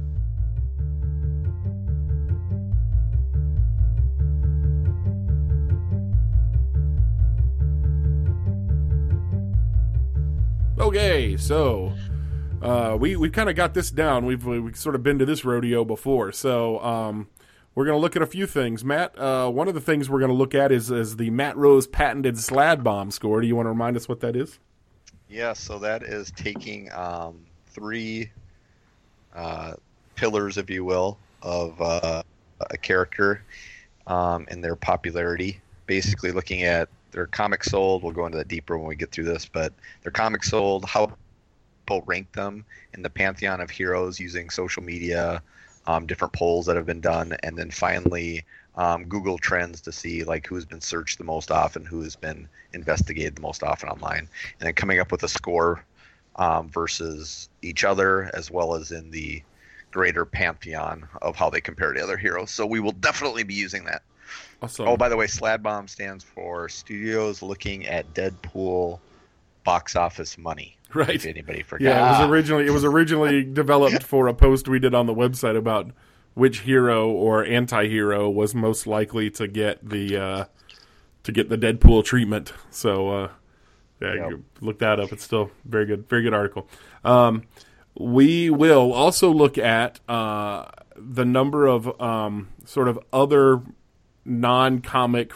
Okay, so we kind of got this down. We've sort of been to this rodeo before, so we're going to look at a few things. Matt, one of the things we're going to look at is the Matt Rose patented SLAD bomb score. Do you want to remind us what that is? Yeah, so that is taking three pillars, if you will, of a character and their popularity. Basically looking at their comics sold. We'll go into that deeper when we get through this, but their comics sold, how people rank them in the pantheon of heroes using social media, different polls that have been done, and then finally Google Trends to see like who's been searched the most often, who has been investigated the most often online, and then coming up with a score versus each other, as well as in the greater pantheon of how they compare to other heroes. So we will definitely be using that. Awesome. Oh, by the way, SLAD bomb stands for Studios Looking at Deadpool Box Office Money. Right. If anybody forgot. Yeah, it was originally developed for a post we did on the website about which hero or anti-hero was most likely to get the Deadpool treatment. So look that up. It's still very good article. We will also look at the number of sort of other non-comic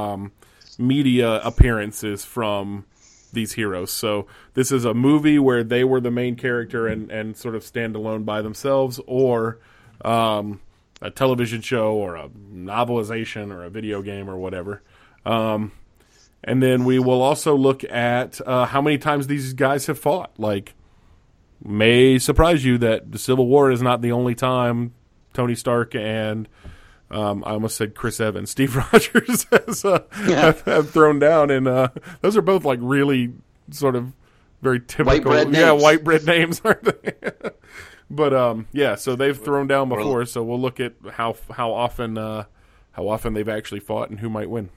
media appearances from these heroes. So this is a movie where they were the main character and sort of stand alone by themselves, or a television show or a novelization or a video game or whatever. And then we will also look at how many times these guys have fought. Like, may surprise you that the Civil War is not the only time Tony Stark and I almost said Chris Evans, Steve Rogers have thrown down, and those are both like really sort of very typical, white bread names, aren't they? But so they've thrown down before, so we'll look at how often they've actually fought and who might win.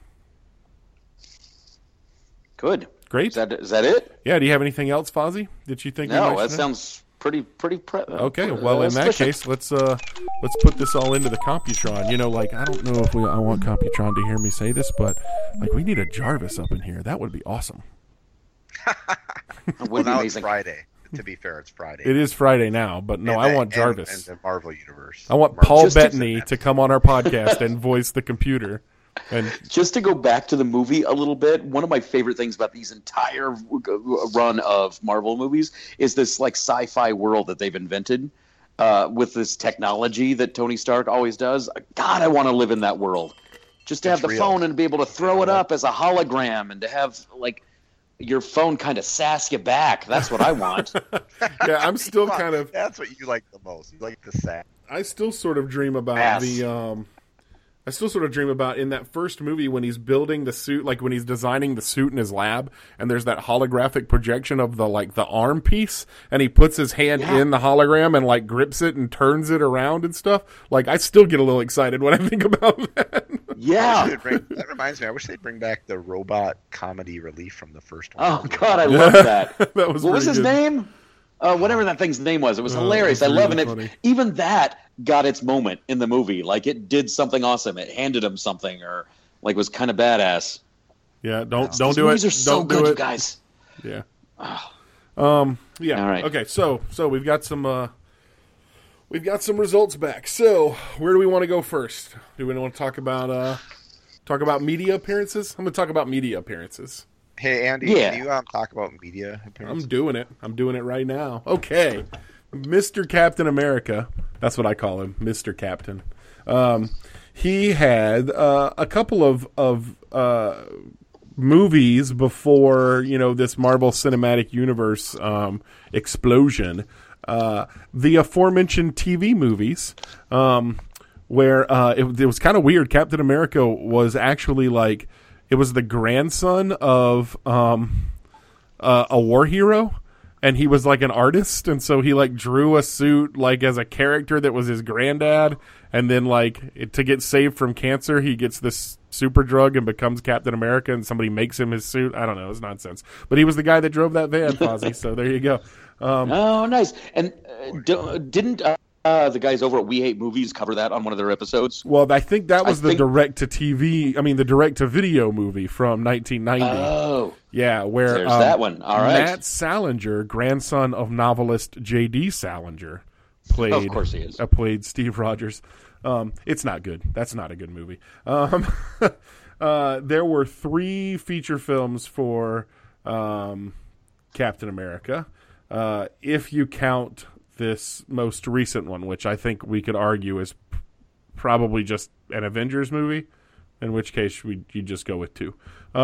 Good, great. Is that it? Yeah. Do you have anything else, Fozzie? Did you think? No, that sounds pretty. Okay, well, in that case, let's put this all into the Computron. You know, like, I don't know if I want Computron to hear me say this, but like, we need a Jarvis up in here. That would be awesome. Well, now it's Friday. To be fair, it's Friday. It is Friday now, but no, I want Jarvis. And the Marvel Universe. I want Paul Bettany to come on our podcast and voice the computer. And just to go back to the movie a little bit, one of my favorite things about these entire run of Marvel movies is this like sci-fi world that they've invented with this technology that Tony Stark always does. God, I want to live in that world. Just to have the phone and be able to throw it up as a hologram and to have like your phone kind of sass you back. That's what I want. Yeah, I'm still kind of. That's what you like the most. You like the sass. I still sort of dream about I still sort of dream about in that first movie when he's building the suit, like when he's designing the suit in his lab, and there's that holographic projection of the arm piece, and he puts his hand in the hologram and like grips it and turns it around and stuff. Like I still get a little excited when I think about that. Yeah, that reminds me. I wish they'd bring back the robot comedy relief from the first one. Oh God, I love that. That was what was his good. name? Whatever that thing's name was. It was hilarious. I love it. Even that got its moment in the movie. Like it did something awesome. It handed him something, or like was kind of badass. Yeah, don't do it. Movies are so don't good, do it. you guys. Yeah. Oh. Yeah. All right. Okay. So we've got some results back. So where do we want to go first? Do we want to talk about media appearances? I'm going to talk about media appearances. Hey, Andy, can you talk about media appearances? I'm doing it. I'm doing it right now. Okay. Mr. Captain America. That's what I call him, Mr. Captain. He had a couple of movies before, this Marvel Cinematic Universe explosion. The aforementioned TV movies, where it was kind of weird. Captain America was actually like, it was the grandson of a war hero, and he was like an artist, and so he like drew a suit like as a character that was his granddad, and then like to get saved from cancer, he gets this super drug and becomes Captain America, and somebody makes him his suit. I don't know, it's nonsense. But he was the guy that drove that van, Fozzie, so there you go. Oh, nice. And didn't the guys over at We Hate Movies cover that on one of their episodes? Well, I think that was the direct-to-video movie from 1990. Oh. Yeah, where there's that one. All right. Matt Salinger, grandson of novelist J.D. Salinger, played. Of course he is. Played Steve Rogers. It's not good. That's not a good movie. There were 3 feature films for Captain America. If you count this most recent one, which I think we could argue is probably just an Avengers movie, in which case you just go with 2.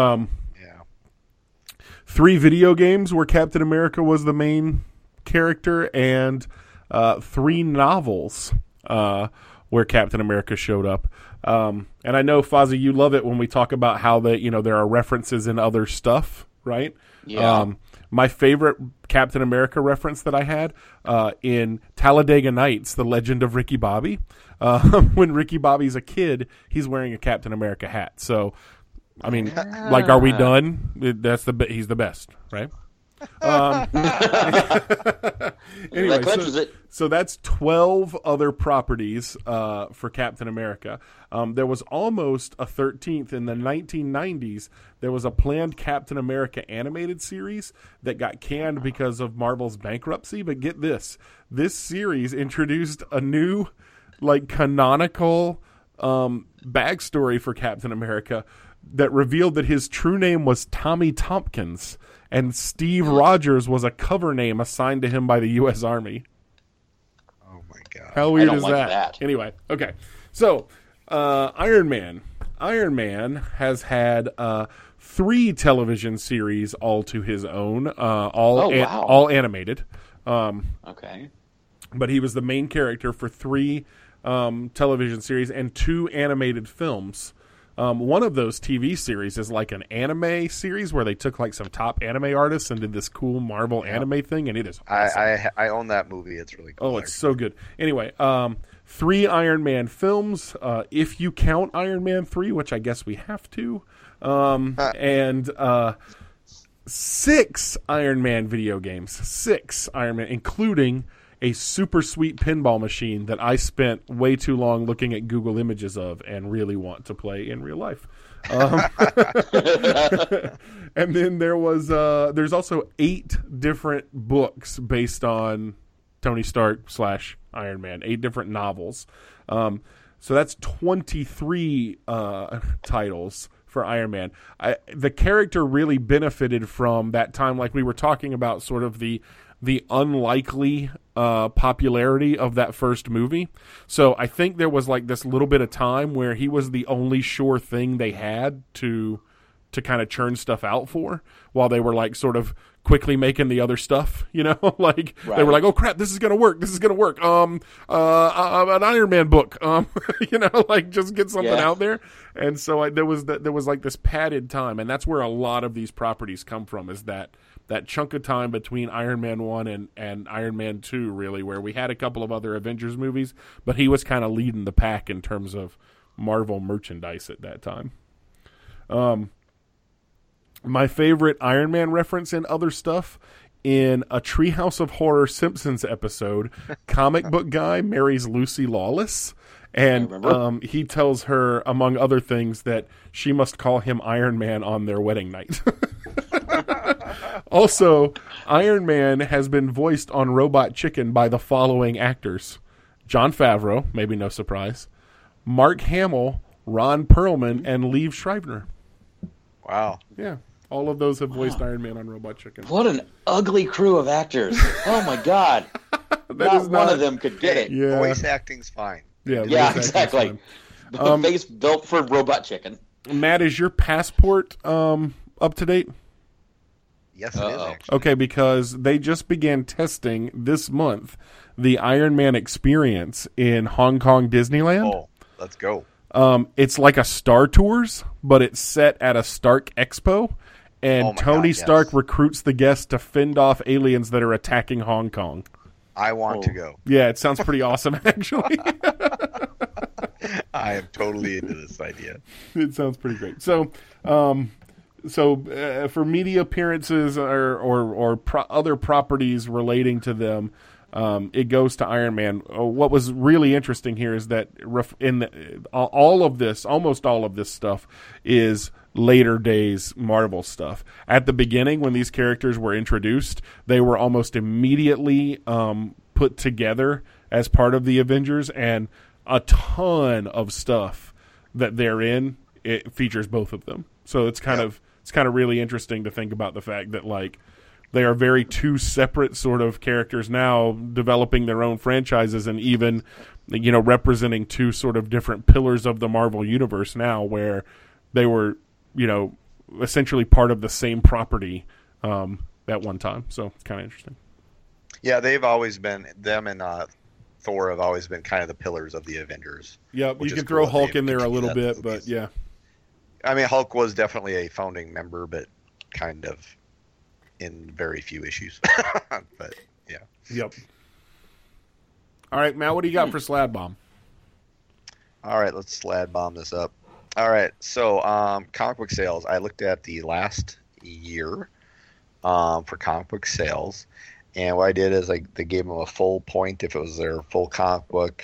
3 video games where Captain America was the main character, and 3 novels where Captain America showed up. And I know, Fozzie, you love it when we talk about how there are references in other stuff, right? Yeah. My favorite Captain America reference that I had in Talladega Nights, The Legend of Ricky Bobby. When Ricky Bobby's a kid, he's wearing a Captain America hat. So, I mean, like, are we done? He's the best, right? Anyway, so that's 12 other properties for Captain America. There was almost a 13th in the 1990s. There was a planned Captain America animated series that got canned because of Marvel's bankruptcy. But get this series introduced a new, like, canonical backstory for Captain America that revealed that his true name was Tommy Tompkins, and Steve Rogers was a cover name assigned to him by the U.S. Army. Oh, my God. How weird is that? Anyway, okay. So, Iron Man. Iron Man has had 3 television series all to his own, all animated. Okay. But he was the main character for 3 television series and 2 animated films. One of those TV series is like an anime series where they took like some top anime artists and did this cool Marvel anime thing, and it is awesome. I own that movie. It's really cool. Oh, it's so good. Anyway, 3 Iron Man films, if you count Iron Man 3, which I guess we have to, and 6 Iron Man video games. 6 Iron Man, including a super sweet pinball machine that I spent way too long looking at Google images of and really want to play in real life. And then there's also 8 different books based on Tony Stark / Iron Man, 8 different novels. So that's 23 titles for Iron Man. The character really benefited from that time, like we were talking about, sort of the unlikely popularity of that first movie. So I think there was like this little bit of time where he was the only sure thing they had to to kind of churn stuff out for, while they were like sort of quickly making the other stuff, you know, like they were like, oh crap, this is gonna work. An Iron Man book, you know, like just get something out there. And so there was like this padded time, and that's where a lot of these properties come from, is that chunk of time between Iron Man 1 and Iron Man 2, really, where we had a couple of other Avengers movies, but he was kind of leading the pack in terms of Marvel merchandise at that time. My favorite Iron Man reference and other stuff, in a Treehouse of Horror Simpsons episode, comic book guy marries Lucy Lawless, and he tells her, among other things, that she must call him Iron Man on their wedding night. Also, Iron Man has been voiced on Robot Chicken by the following actors: Jon Favreau, maybe no surprise, Mark Hamill, Ron Perlman, and Liev Schreiber. Wow. Yeah. All of those have voiced Iron Man on Robot Chicken. What an ugly crew of actors. Oh, my God. Not one of them could get it. Yeah. Voice acting's fine. Yeah, exactly. Face built for Robot Chicken. Matt, is your passport up to date? Yes, it is, actually. Okay, because they just began testing this month the Iron Man experience in Hong Kong Disneyland. Oh, let's go. It's like a Star Tours, but it's set at a Stark Expo, and Tony Stark recruits the guests to fend off aliens that are attacking Hong Kong. I want to go. Yeah, it sounds pretty awesome, actually. I am totally into this idea. It sounds pretty great. So, for media appearances or other properties relating to them, it goes to Iron Man. What was really interesting here is that almost all of this stuff is later days Marvel stuff. At the beginning, when these characters were introduced, they were almost immediately put together as part of the Avengers, and a ton of stuff that they're in, it features both of them. So it's kind of really interesting to think about the fact that, like, they are very two separate sort of characters now, developing their own franchises, and even, you know, representing two sort of different pillars of the Marvel universe now, where they were, you know, essentially part of the same property at one time. So it's kind of interesting. Yeah, they've always been, them and Thor have always been kind of the pillars of the Avengers. Yeah, you can throw Hulk in there a little bit, but yeah. I mean, Hulk was definitely a founding member, but kind of in very few issues. But yeah. Yep. All right, Matt, what do you got for Slad Bomb? All right, let's Slad Bomb this up. All right, so comic book sales. I looked at the last year for comic book sales, and what I did is they gave them a full point if it was their full comic book.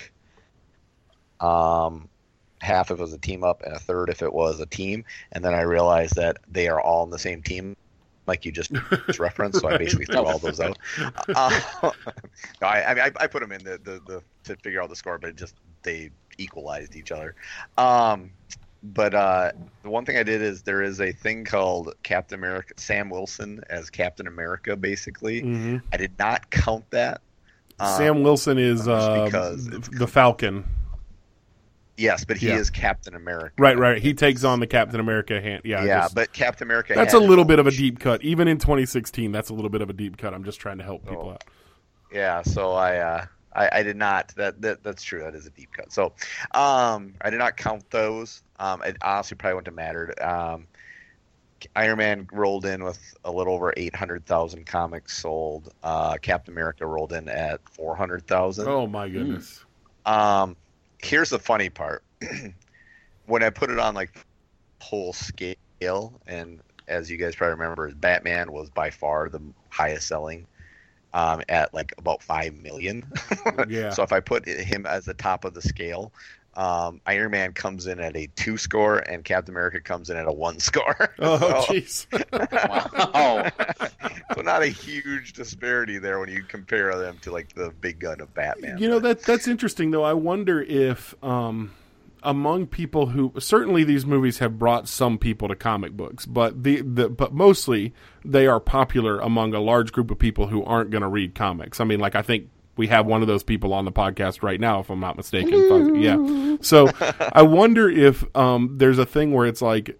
Half if it was a team up, and a third if it was a team. And then I realized that they are all on the same team, like you just referenced. So I basically threw all those out. No, I put them in the to figure out the score, but they equalized each other. But the one thing I did is there is a thing called Captain America, Sam Wilson as Captain America, basically. Mm-hmm. I did not count that. Sam Wilson is the Falcon. Yes, but he is Captain America. Right. He takes on the Captain America hand. Yeah, but Captain America. That's a little bit of a deep cut. Even in 2016, that's a little bit of a deep cut. I'm just trying to help people out. Yeah, so I did not. That's true. That is a deep cut. So I did not count those. It honestly probably wouldn't have mattered. Iron Man rolled in with a little over 800,000 comics sold. Captain America rolled in at 400,000. Oh my goodness. Here's the funny part. When I put it on like whole scale, and as you guys probably remember, Batman was by far the highest selling at like about 5 million. Yeah. So if I put him as the top of the scale, Iron Man comes in at a 2 score and Captain America comes in at a 1 score. Oh, jeez. Wow. So not a huge disparity there when you compare them to like the big gun of Batman. You know, that's interesting though. I wonder if among people who, certainly these movies have brought some people to comic books, but but mostly they are popular among a large group of people who aren't going to read comics. I mean, like, I think we have one of those people on the podcast right now, if I'm not mistaken. Yeah. So I wonder if there's a thing where it's like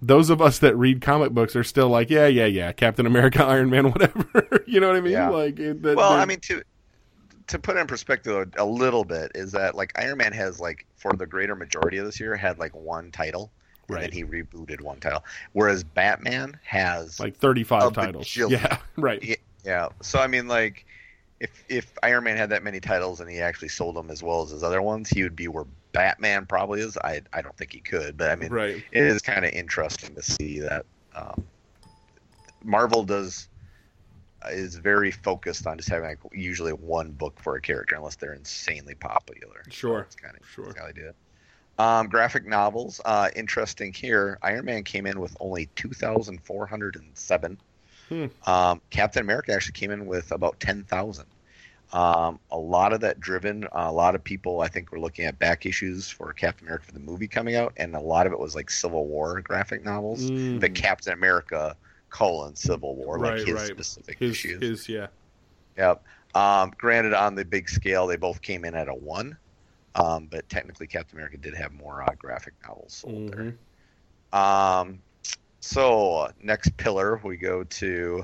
those of us that read comic books are still like, yeah, Captain America, Iron Man, whatever. You know what I mean? Yeah. Like, I mean, to put it in perspective a little bit, is that like Iron Man has like for the greater majority of this year had like one title, and then he rebooted one title, whereas Batman has like 35 titles. Yeah, right. Yeah. So I mean, like, if Iron Man had that many titles and he actually sold them as well as his other ones, he would be where Batman probably is. I don't think he could, but I mean, it is kind of interesting to see that Marvel is very focused on just having like usually one book for a character, unless they're insanely popular. Sure, that's kind of how they do it. Graphic novels, interesting here. Iron Man came in with only 2,407. Captain America actually came in with about 10,000. A lot of that driven, a lot of people I think were looking at back issues for Captain America for the movie coming out, and a lot of it was like Civil War graphic novels. The Captain America : Civil War, like his specific issues. Yep. Granted, on the big scale, they both came in at a 1, but technically Captain America did have more graphic novels sold there. So next pillar, we go to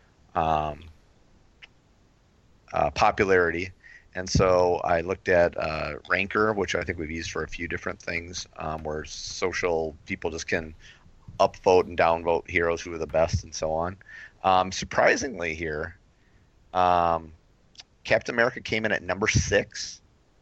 popularity. And so I looked at Ranker, which I think we've used for a few different things, where social people just can upvote and downvote heroes who are the best and so on. Surprisingly here, Captain America came in at number 6,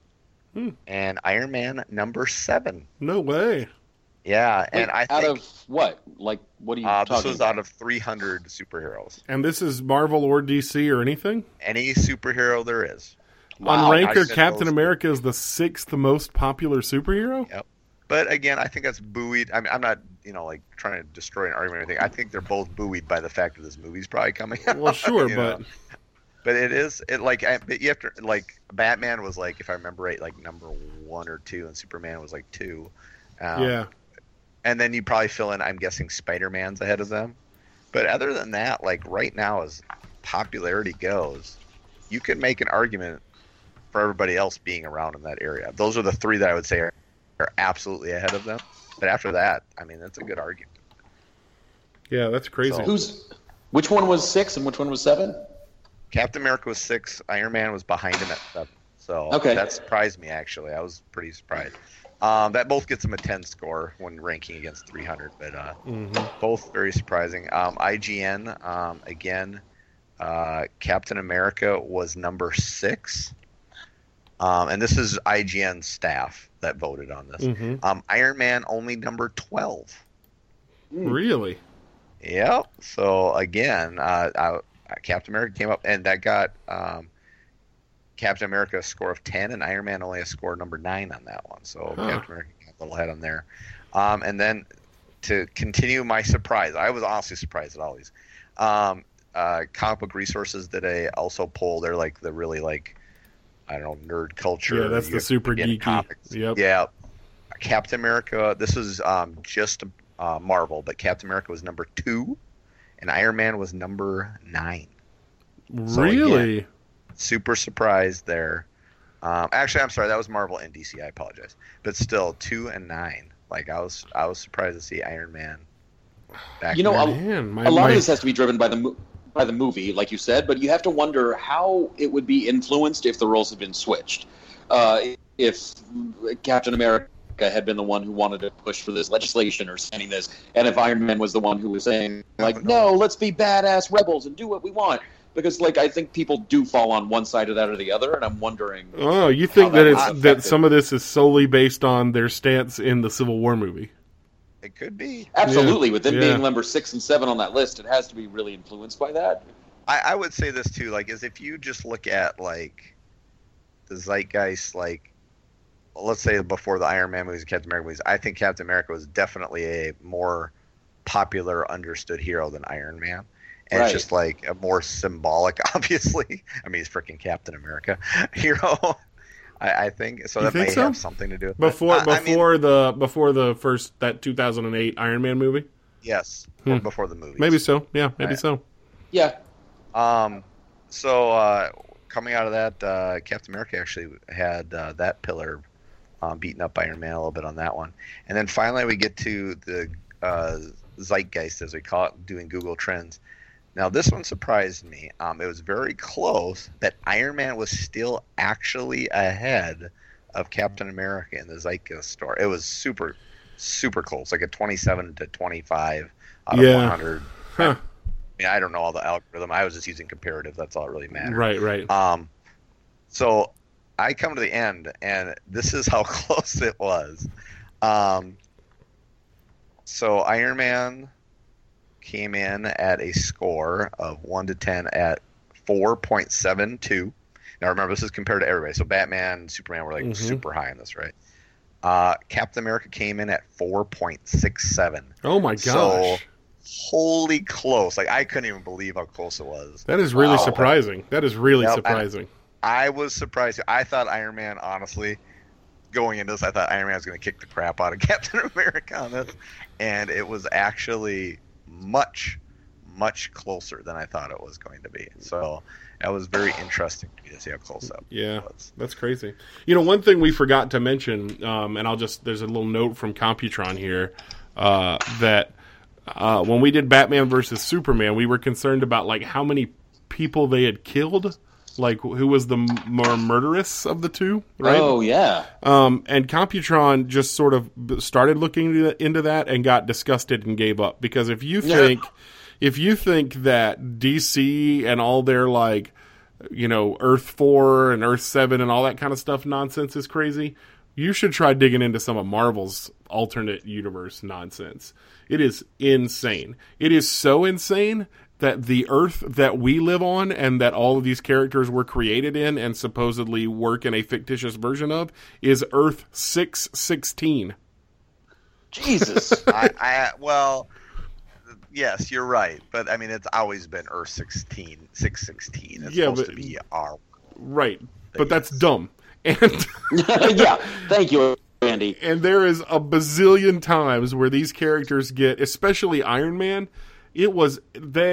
and Iron Man number 7. No way. Yeah, and I think out of what? Like, what are you talking this was about? out of 300 superheroes. And this is Marvel or DC or anything? Any superhero there is. On Ranker, Captain America is the 6th most popular superhero? Yep. But again, I think that's buoyed. I mean, I'm not, like trying to destroy an argument or anything. I think they're both buoyed by the fact that this movie's probably coming out. Well, sure, but but but you have to, like, Batman was like, if I remember right, like number 1 or 2, and Superman was like 2. Yeah. And then you probably fill in, I'm guessing Spider-Man's ahead of them. But other than that, like right now, as popularity goes, you could make an argument for everybody else being around in that area. Those are the 3 that I would say are absolutely ahead of them. But after that, I mean, that's a good argument. Yeah, that's crazy. So, which one was 6 and which one was 7? Captain America was 6. Iron Man was behind him at 7. So that surprised me, actually. I was pretty surprised. That both gets them a 10 score when ranking against 300, but both very surprising. IGN, again, Captain America was number 6. And this is IGN staff that voted on this. Iron Man only number 12. Really? Yep. So again, Captain America came up, and that got Captain America a score of 10, and Iron Man only a score number 9 on that one. So Captain America got a little head on there. And then to continue my surprise, I was honestly surprised at all these. Comic Book Resources did a also poll. They're like the really like, I don't know, nerd culture. Yeah, that's the super geeky. Comics. Yep. Yeah. Captain America, this is just Marvel, but Captain America was number 2, and Iron Man was number 9. So really? Again, super surprised there. Actually, I'm sorry, that was Marvel and DC. I apologize, but still 2 and 9. Like I was surprised to see Iron Man. Back a lot of this has to be driven by the movie, like you said, but you have to wonder how it would be influenced if the roles had been switched. If Captain America had been the one who wanted to push for this legislation or signing this, and if Iron Man was the one who was saying, like, no, let's be badass rebels and do what we want. Because, like, I think people do fall on one side of that or the other, and I'm wondering. Oh, you think that some of this is solely based on their stance in the Civil War movie? It could be. Absolutely. Yeah. With them being number 6 and 7 on that list, it has to be really influenced by that. I would say this, too, like, is if you just look at, like, the zeitgeist, like, let's say before the Iron Man movies and Captain America movies, I think Captain America was definitely a more popular, understood hero than Iron Man. And it's just like a more symbolic, obviously. I mean, he's freaking Captain America hero. I think so. That may have something to do with before the first that 2008 Iron Man movie. Yes, before the movie. Maybe so. Yeah, maybe so. Yeah. So coming out of that, Captain America actually had that pillar beaten up by Iron Man a little bit on that one, and then finally we get to the zeitgeist, as we call it, doing Google Trends. Now, this one surprised me. It was very close that Iron Man was still actually ahead of Captain America in the zeitgeist store. It was super, super close, like a 27 to 25 out of 100. Huh. I mean, I don't know all the algorithm. I was just using comparative. That's all that really mattered. Right. So I come to the end, and this is how close it was. So Iron Man came in at a score of 1 to 10 at 4.72. Now remember, this is compared to everybody. So Batman and Superman were like super high in this, right? Captain America came in at 4.67. Oh my gosh. So holy close. Like, I couldn't even believe how close it was. That is really surprising. That is really surprising. I was surprised. I thought Iron Man, honestly, going into this, I thought Iron Man was going to kick the crap out of Captain America on this. And it was actually much, much closer than I thought it was going to be. So that was very interesting to see how close that was. That's crazy. You know, one thing we forgot to mention, and there's a little note from Computron here, that when we did Batman versus Superman, we were concerned about like how many people they had killed, like who was the more murderous of the two, right? Oh, yeah. And Computron just sort of started looking into that and got disgusted and gave up. Because if you think that DC and all their, like, you know, Earth 4 and Earth 7 and all that kind of stuff nonsense is crazy, you should try digging into some of Marvel's alternate universe nonsense. It is insane. It is so insane that the Earth that we live on and that all of these characters were created in and supposedly work in a fictitious version of is Earth 616. Jesus. Well, yes, you're right. But, I mean, it's always been Earth 616. It's supposed to be our... Right. But that's dumb. And yeah, thank you, Andy. And there is a bazillion times where these characters get, especially Iron Man... they went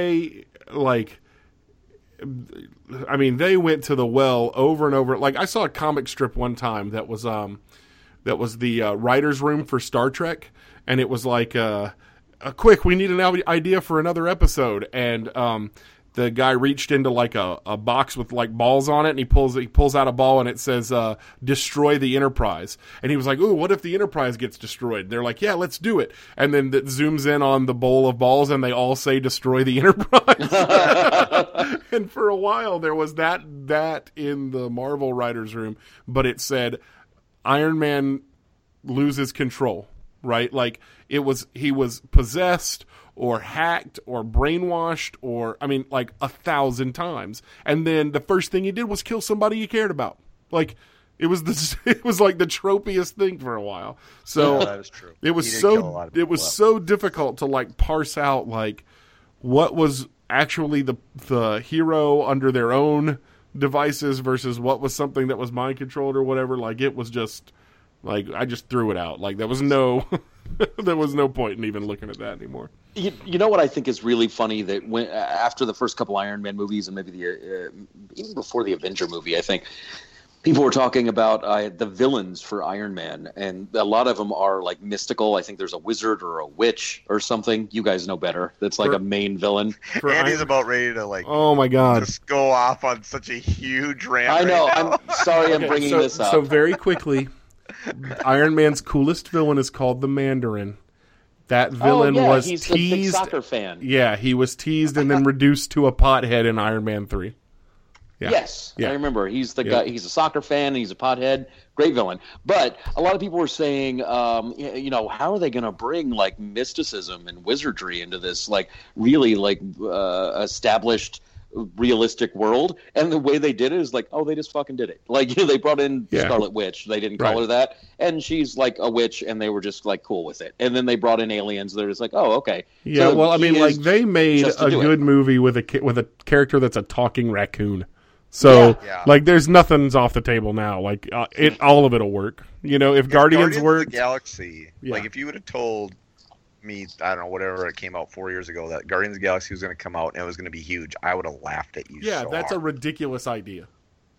to the well over and over. Like, I saw a comic strip one time that was the writer's room for Star Trek, and it was like, quick, we need an idea for another episode, and the guy reached into like a box with like balls on it, and he pulls out a ball, and it says destroy the Enterprise. And he was like, ooh, what if the Enterprise gets destroyed? And they're like, yeah, let's do it. And then it zooms in on the bowl of balls, and they all say destroy the Enterprise. And for a while there was that in the Marvel writer's room, but it said Iron Man loses control, right? Like he was possessed or hacked or brainwashed or, I mean, like 1,000 times. And then the first thing he did was kill somebody he cared about. Like, it was like the tropiest thing for a while. So that is true. It was so difficult to like parse out like what was actually the hero under their own devices versus what was something that was mind controlled or whatever. Like, it was just like, I just threw it out. Like, there was no point in even looking at that anymore. You know what I think is really funny, that after the first couple Iron Man movies and maybe even before the Avenger movie, I think people were talking about the villains for Iron Man, and a lot of them are like mystical. I think there's a wizard or a witch or something. You guys know better. That's like a main villain. Andy's about ready to like. Oh my God! Just go off on such a huge rant. I know. I'm sorry. I'm bringing this up. So very quickly, Iron Man's coolest villain is called the Mandarin. That villain was he's teased. The big soccer fan. Yeah, he was teased and then reduced to a pothead in Iron Man 3. Yeah. Yes, I remember. He's the guy. He's a soccer fan. He's a pothead. Great villain. But a lot of people were saying, you know, how are they going to bring like mysticism and wizardry into this like really like established realistic world? And the way they did it is like, oh, they just fucking did it. Like, you know, they brought in Scarlet Witch. They didn't call her that, and she's like a witch, and they were just like cool with it. And then they brought in aliens. They're just like, oh, okay. Yeah, so well, I mean, like they made a good movie with a character that's a talking raccoon. So, like, there's nothing's off the table now. Like, all of it'll work. You know, if Guardians worked, of the Galaxy, like if you would have told me, I don't know, whatever it came out 4 years ago, that Guardians of the Galaxy was going to come out and it was going to be huge, I would have laughed at you. Yeah, so that's hard. a ridiculous idea.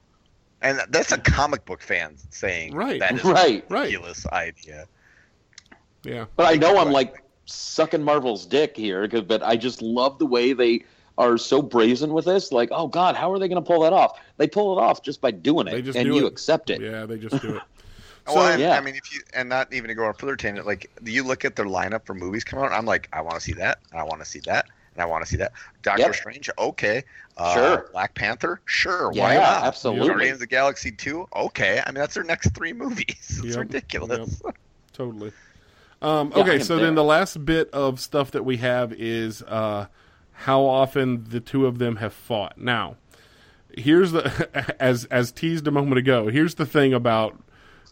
And that's a comic book fan saying that is a ridiculous idea. Yeah. But I know I'm like sucking Marvel's dick here, but I just love the way they are so brazen with this. Like, oh God, how are they going to pull that off? They pull it off just by doing it, and you accept it. Yeah, they just do it. I mean, and not even to go on further tangent, like you look at their lineup for movies coming out, I'm like, I want to see that, and I want to see that, and I want to see that. Doctor Strange, okay. Sure. Black Panther, sure. Yeah, why not? absolutely. Guardians of the Galaxy 2, okay. I mean, that's their next 3 movies. It's ridiculous. Yep. Totally. Okay, so then the last bit of stuff that we have is how often the two of them have fought. Now, here's the as teased a moment ago. Here's the thing about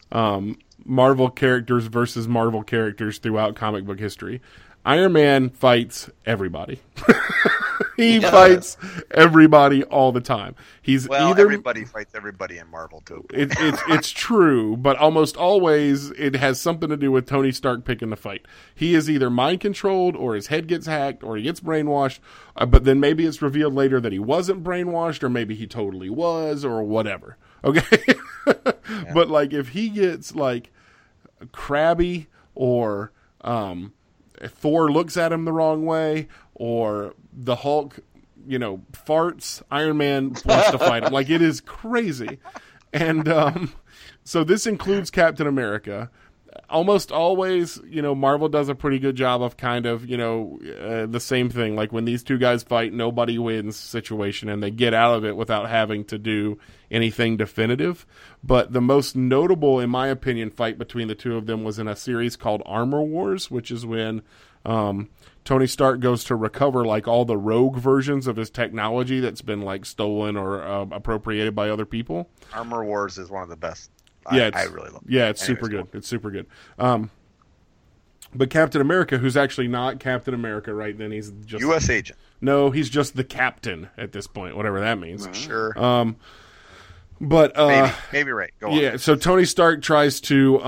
Marvel characters versus Marvel characters throughout comic book history. Iron Man fights everybody. He fights everybody all the time. Everybody fights everybody in Marvel too. It's true, but almost always it has something to do with Tony Stark picking the fight. He is either mind controlled, or his head gets hacked, or he gets brainwashed. But then maybe it's revealed later that he wasn't brainwashed, or maybe he totally was, or whatever. Okay, but like if he gets like crabby, or Thor looks at him the wrong way, or the Hulk, farts, Iron Man wants to fight him. Like, it is crazy. And so this includes Captain America. Almost always, Marvel does a pretty good job of kind of, the same thing. Like, when these two guys fight, nobody wins situation, and they get out of it without having to do anything definitive. But the most notable, in my opinion, fight between the two of them was in a series called Armor Wars, which is when Tony Stark goes to recover like all the rogue versions of his technology that's been like stolen or appropriated by other people. Armor Wars is one of the best. Yeah, I really love it. Yeah, it's super good. It's super good. But Captain America, who's actually not Captain America right then, he's just U.S. agent. No, he's just the captain at this point, whatever that means. Sure. But maybe right. Go on. Yeah, so Tony Stark tries to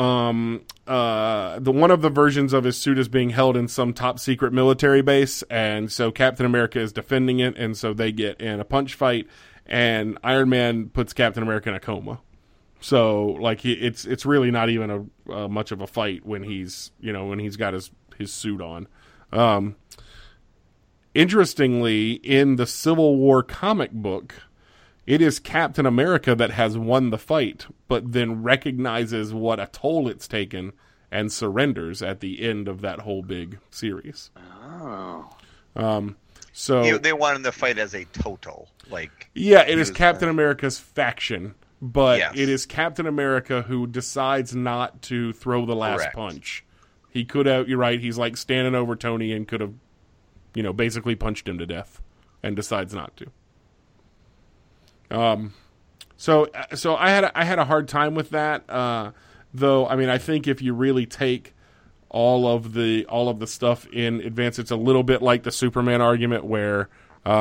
the one of the versions of his suit is being held in some top secret military base, and so Captain America is defending it, and so they get in a punch fight, and Iron Man puts Captain America in a coma. So like it's really not even a much of a fight when he's got his suit on. Interestingly, in the Civil War comic book, it is Captain America that has won the fight, but then recognizes what a toll it's taken and surrenders at the end of that whole big series. Oh. So they wanted the fight as a total, like it is Captain America's faction, but yes. It is Captain America who decides not to throw the last punch. He could have. You're right. He's like standing over Tony and could have, basically punched him to death, and decides not to. So I had a hard time with that. Though, I mean, I think if you really take all of the stuff in advance, it's a little bit like the Superman argument where,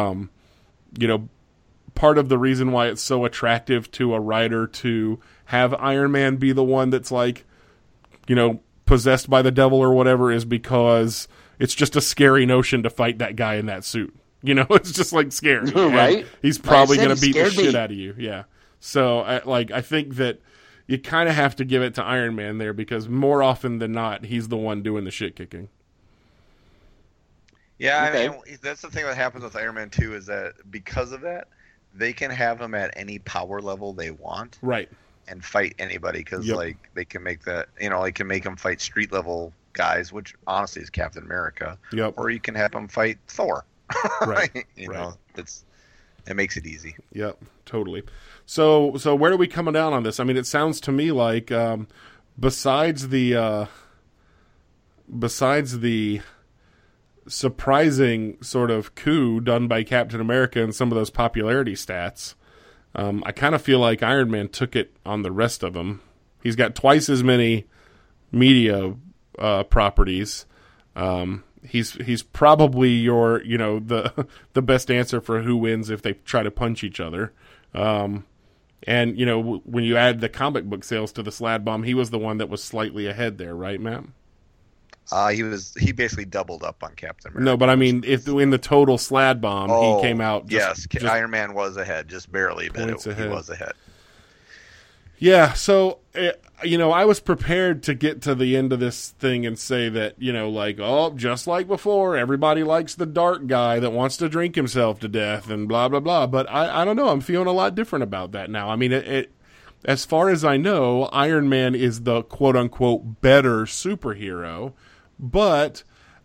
part of the reason why it's so attractive to a writer to have Iron Man be the one that's like, possessed by the devil or whatever is because it's just a scary notion to fight that guy in that suit. It's just like scary. Right? And he's probably going to beat the shit out of you. Yeah. So I think that you kind of have to give it to Iron Man there because more often than not, he's the one doing the shit kicking. Yeah, okay. I mean, that's the thing that happens with Iron Man 2 is that because of that, they can have him at any power level they want. Right. And fight anybody because they can make that, they can make him fight street level guys, which honestly is Captain America. Yep. Or you can have him fight Thor. Right. It makes it easy. Yep, totally. So where are we coming down on this? I mean, it sounds to me like besides the surprising sort of coup done by Captain America and some of those popularity stats, I kind of feel like Iron Man took it on the rest of them. He's got twice as many media properties. He's probably your, the best answer for who wins if they try to punch each other. And, when you add the comic book sales to the Slad Bomb, he was the one that was slightly ahead there, right, Matt? He basically doubled up on Captain America. No, but I mean, if in the total Slad Bomb, he came out. Yes, Iron Man was ahead, just barely, but he was ahead. Yeah, so, I was prepared to get to the end of this thing and say that, just like before, everybody likes the dark guy that wants to drink himself to death and blah, blah, blah. But I don't know. I'm feeling a lot different about that now. I mean, as far as I know, Iron Man is the quote-unquote better superhero. But,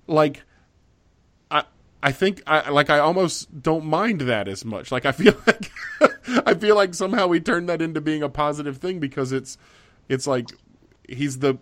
I think I almost don't mind that as much. Like, I feel like I feel like somehow we turned that into being a positive thing because it's like he's the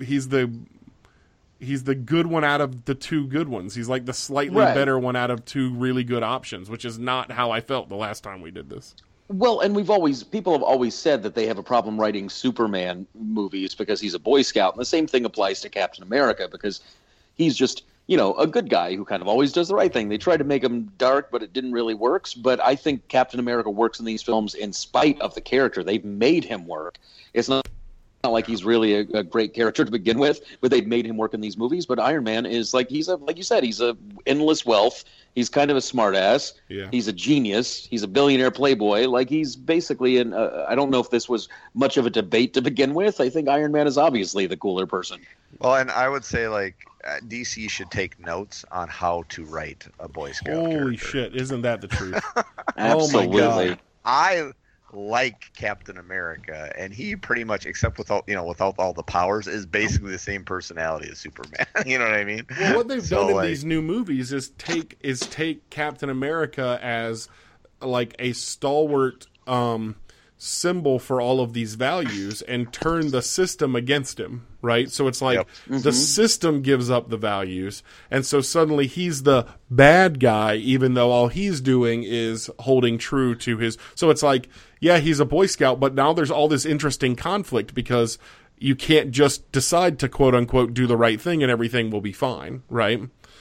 good one out of the two good ones. He's like the slightly better one out of two really good options, which is not how I felt the last time we did this. Well, and people have always said that they have a problem writing Superman movies because he's a Boy Scout, and the same thing applies to Captain America because he's just a good guy who kind of always does the right thing. They tried to make him dark, but it didn't really work. But I think Captain America works in these films in spite of the character. They've made him work. It's not like he's really a great character to begin with, but they've made him work in these movies. But Iron Man is like you said, he's a endless wealth. He's kind of a smartass. Yeah. He's a genius. He's a billionaire playboy. Like he's basically I don't know if this was much of a debate to begin with. I think Iron Man is obviously the cooler person. Well, and I would say DC should take notes on how to write a Boy Scout Holy character. shit, isn't that the truth? Absolutely. Oh my God. I like Captain America, and he pretty much, except without all the powers, is basically the same personality as Superman. You know what I mean? Well, what they've done in these new movies is take Captain America as like a stalwart symbol for all of these values and turn the system against him, right? So it's like the system gives up the values, and so suddenly he's the bad guy, even though all he's doing is holding true to his... So it's like, yeah, he's a Boy Scout, but now there's all this interesting conflict because you can't just decide to quote-unquote do the right thing and everything will be fine, right?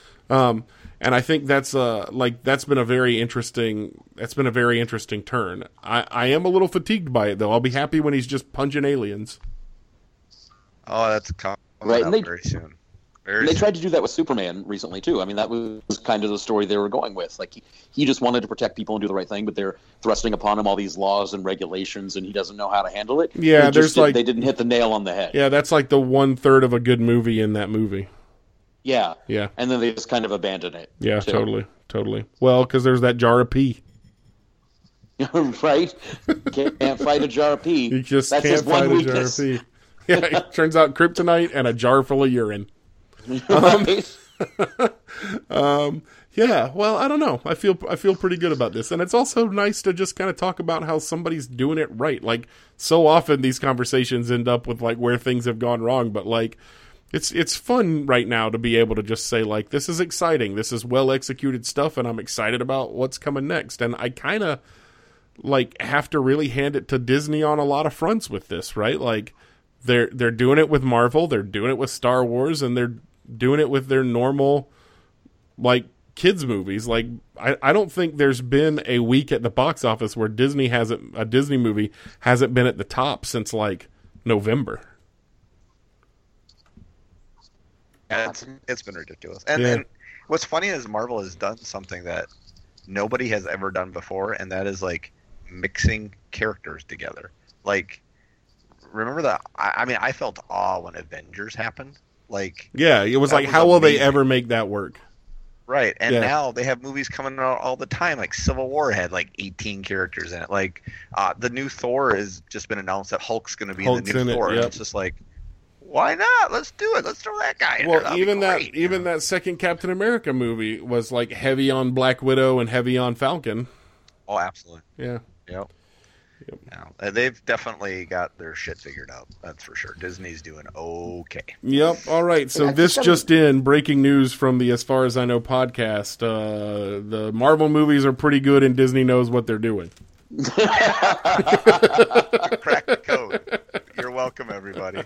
And I think that's been a very interesting turn. I am a little fatigued by it though. I'll be happy when he's just punching aliens. Oh, that's coming right, up very soon. They tried to do that with Superman recently too. I mean, that was kind of the story they were going with. Like he just wanted to protect people and do the right thing, but they're thrusting upon him all these laws and regulations, and he doesn't know how to handle it. Yeah, they didn't hit the nail on the head. Yeah, that's like the 1/3 of a good movie in that movie. Yeah. Yeah. And then they just kind of abandon it. Yeah, too. Totally. Well, because there's that jar of pee. Right? Can't fight a jar of pee. You just That's can't fight a jar of pee. Yeah, it turns out kryptonite and a jar full of urine. Right? Yeah, well, I don't know. I feel pretty good about this. And it's also nice to just kind of talk about how somebody's doing it right. Like, so often these conversations end up with, like, where things have gone wrong. But, like, it's fun right now to be able to just say, like, this is exciting. This is well-executed stuff, and I'm excited about what's coming next. And I kind of, like, have to really hand it to Disney on a lot of fronts with this, right? Like, they're doing it with Marvel, they're doing it with Star Wars, and they're doing it with their normal, like, kids movies. Like, I don't think there's been a week at the box office where a Disney movie hasn't been at the top since, like, November. Yeah, it's been ridiculous. And what's funny is Marvel has done something that nobody has ever done before, and that is, like, mixing characters together. Like, remember that? I mean, I felt awe when Avengers happened. Like, yeah, it was like, how will they ever make that work? Right, and now they have movies coming out all the time. Like Civil War had like 18 characters in it. Like the new Thor has just been announced that Hulk's going to be in the new Thor. And it's just like, why not? Let's do it. Let's throw that guy in there. Well, even that second Captain America movie was like heavy on Black Widow and heavy on Falcon. Oh, absolutely. Yeah. Yep. Yeah, they've definitely got their shit figured out. That's for sure. Disney's doing okay. Yep. All right. So this just in, breaking news from the As Far As I Know podcast. The Marvel movies are pretty good and Disney knows what they're doing. Crack the code. You're welcome, everybody.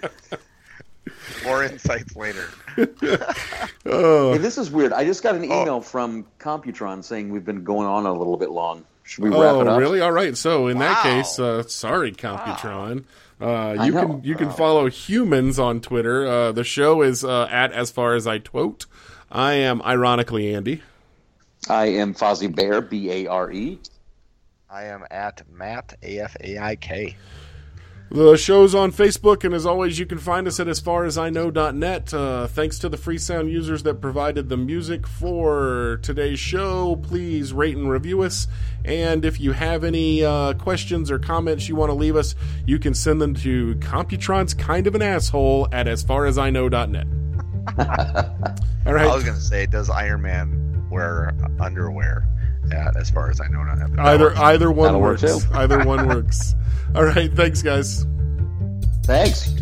More insights later. Hey, this is weird. I just got an email from Computron saying we've been going on a little bit long. Should we wrap it up? Oh, really? All right. So in that case, sorry, Computron. You can follow Humans on Twitter. The show is at As Far As I Twote. I am ironically Andy. I am Fozzie Bear, BARE. I am at Matt, AFAIK. The show's on Facebook, and as always, you can find us at asfarasIknow.net. Thanks to the Freesound users that provided the music for today's show. Please rate and review us. And if you have any questions or comments you want to leave us, you can send them to Computron's Kind of an Asshole at asfarasIknow.net. All right. I was going to say, does Iron Man wear underwear at As Far As I Know? Either one works. Either one works. All right. Thanks, guys. Thanks.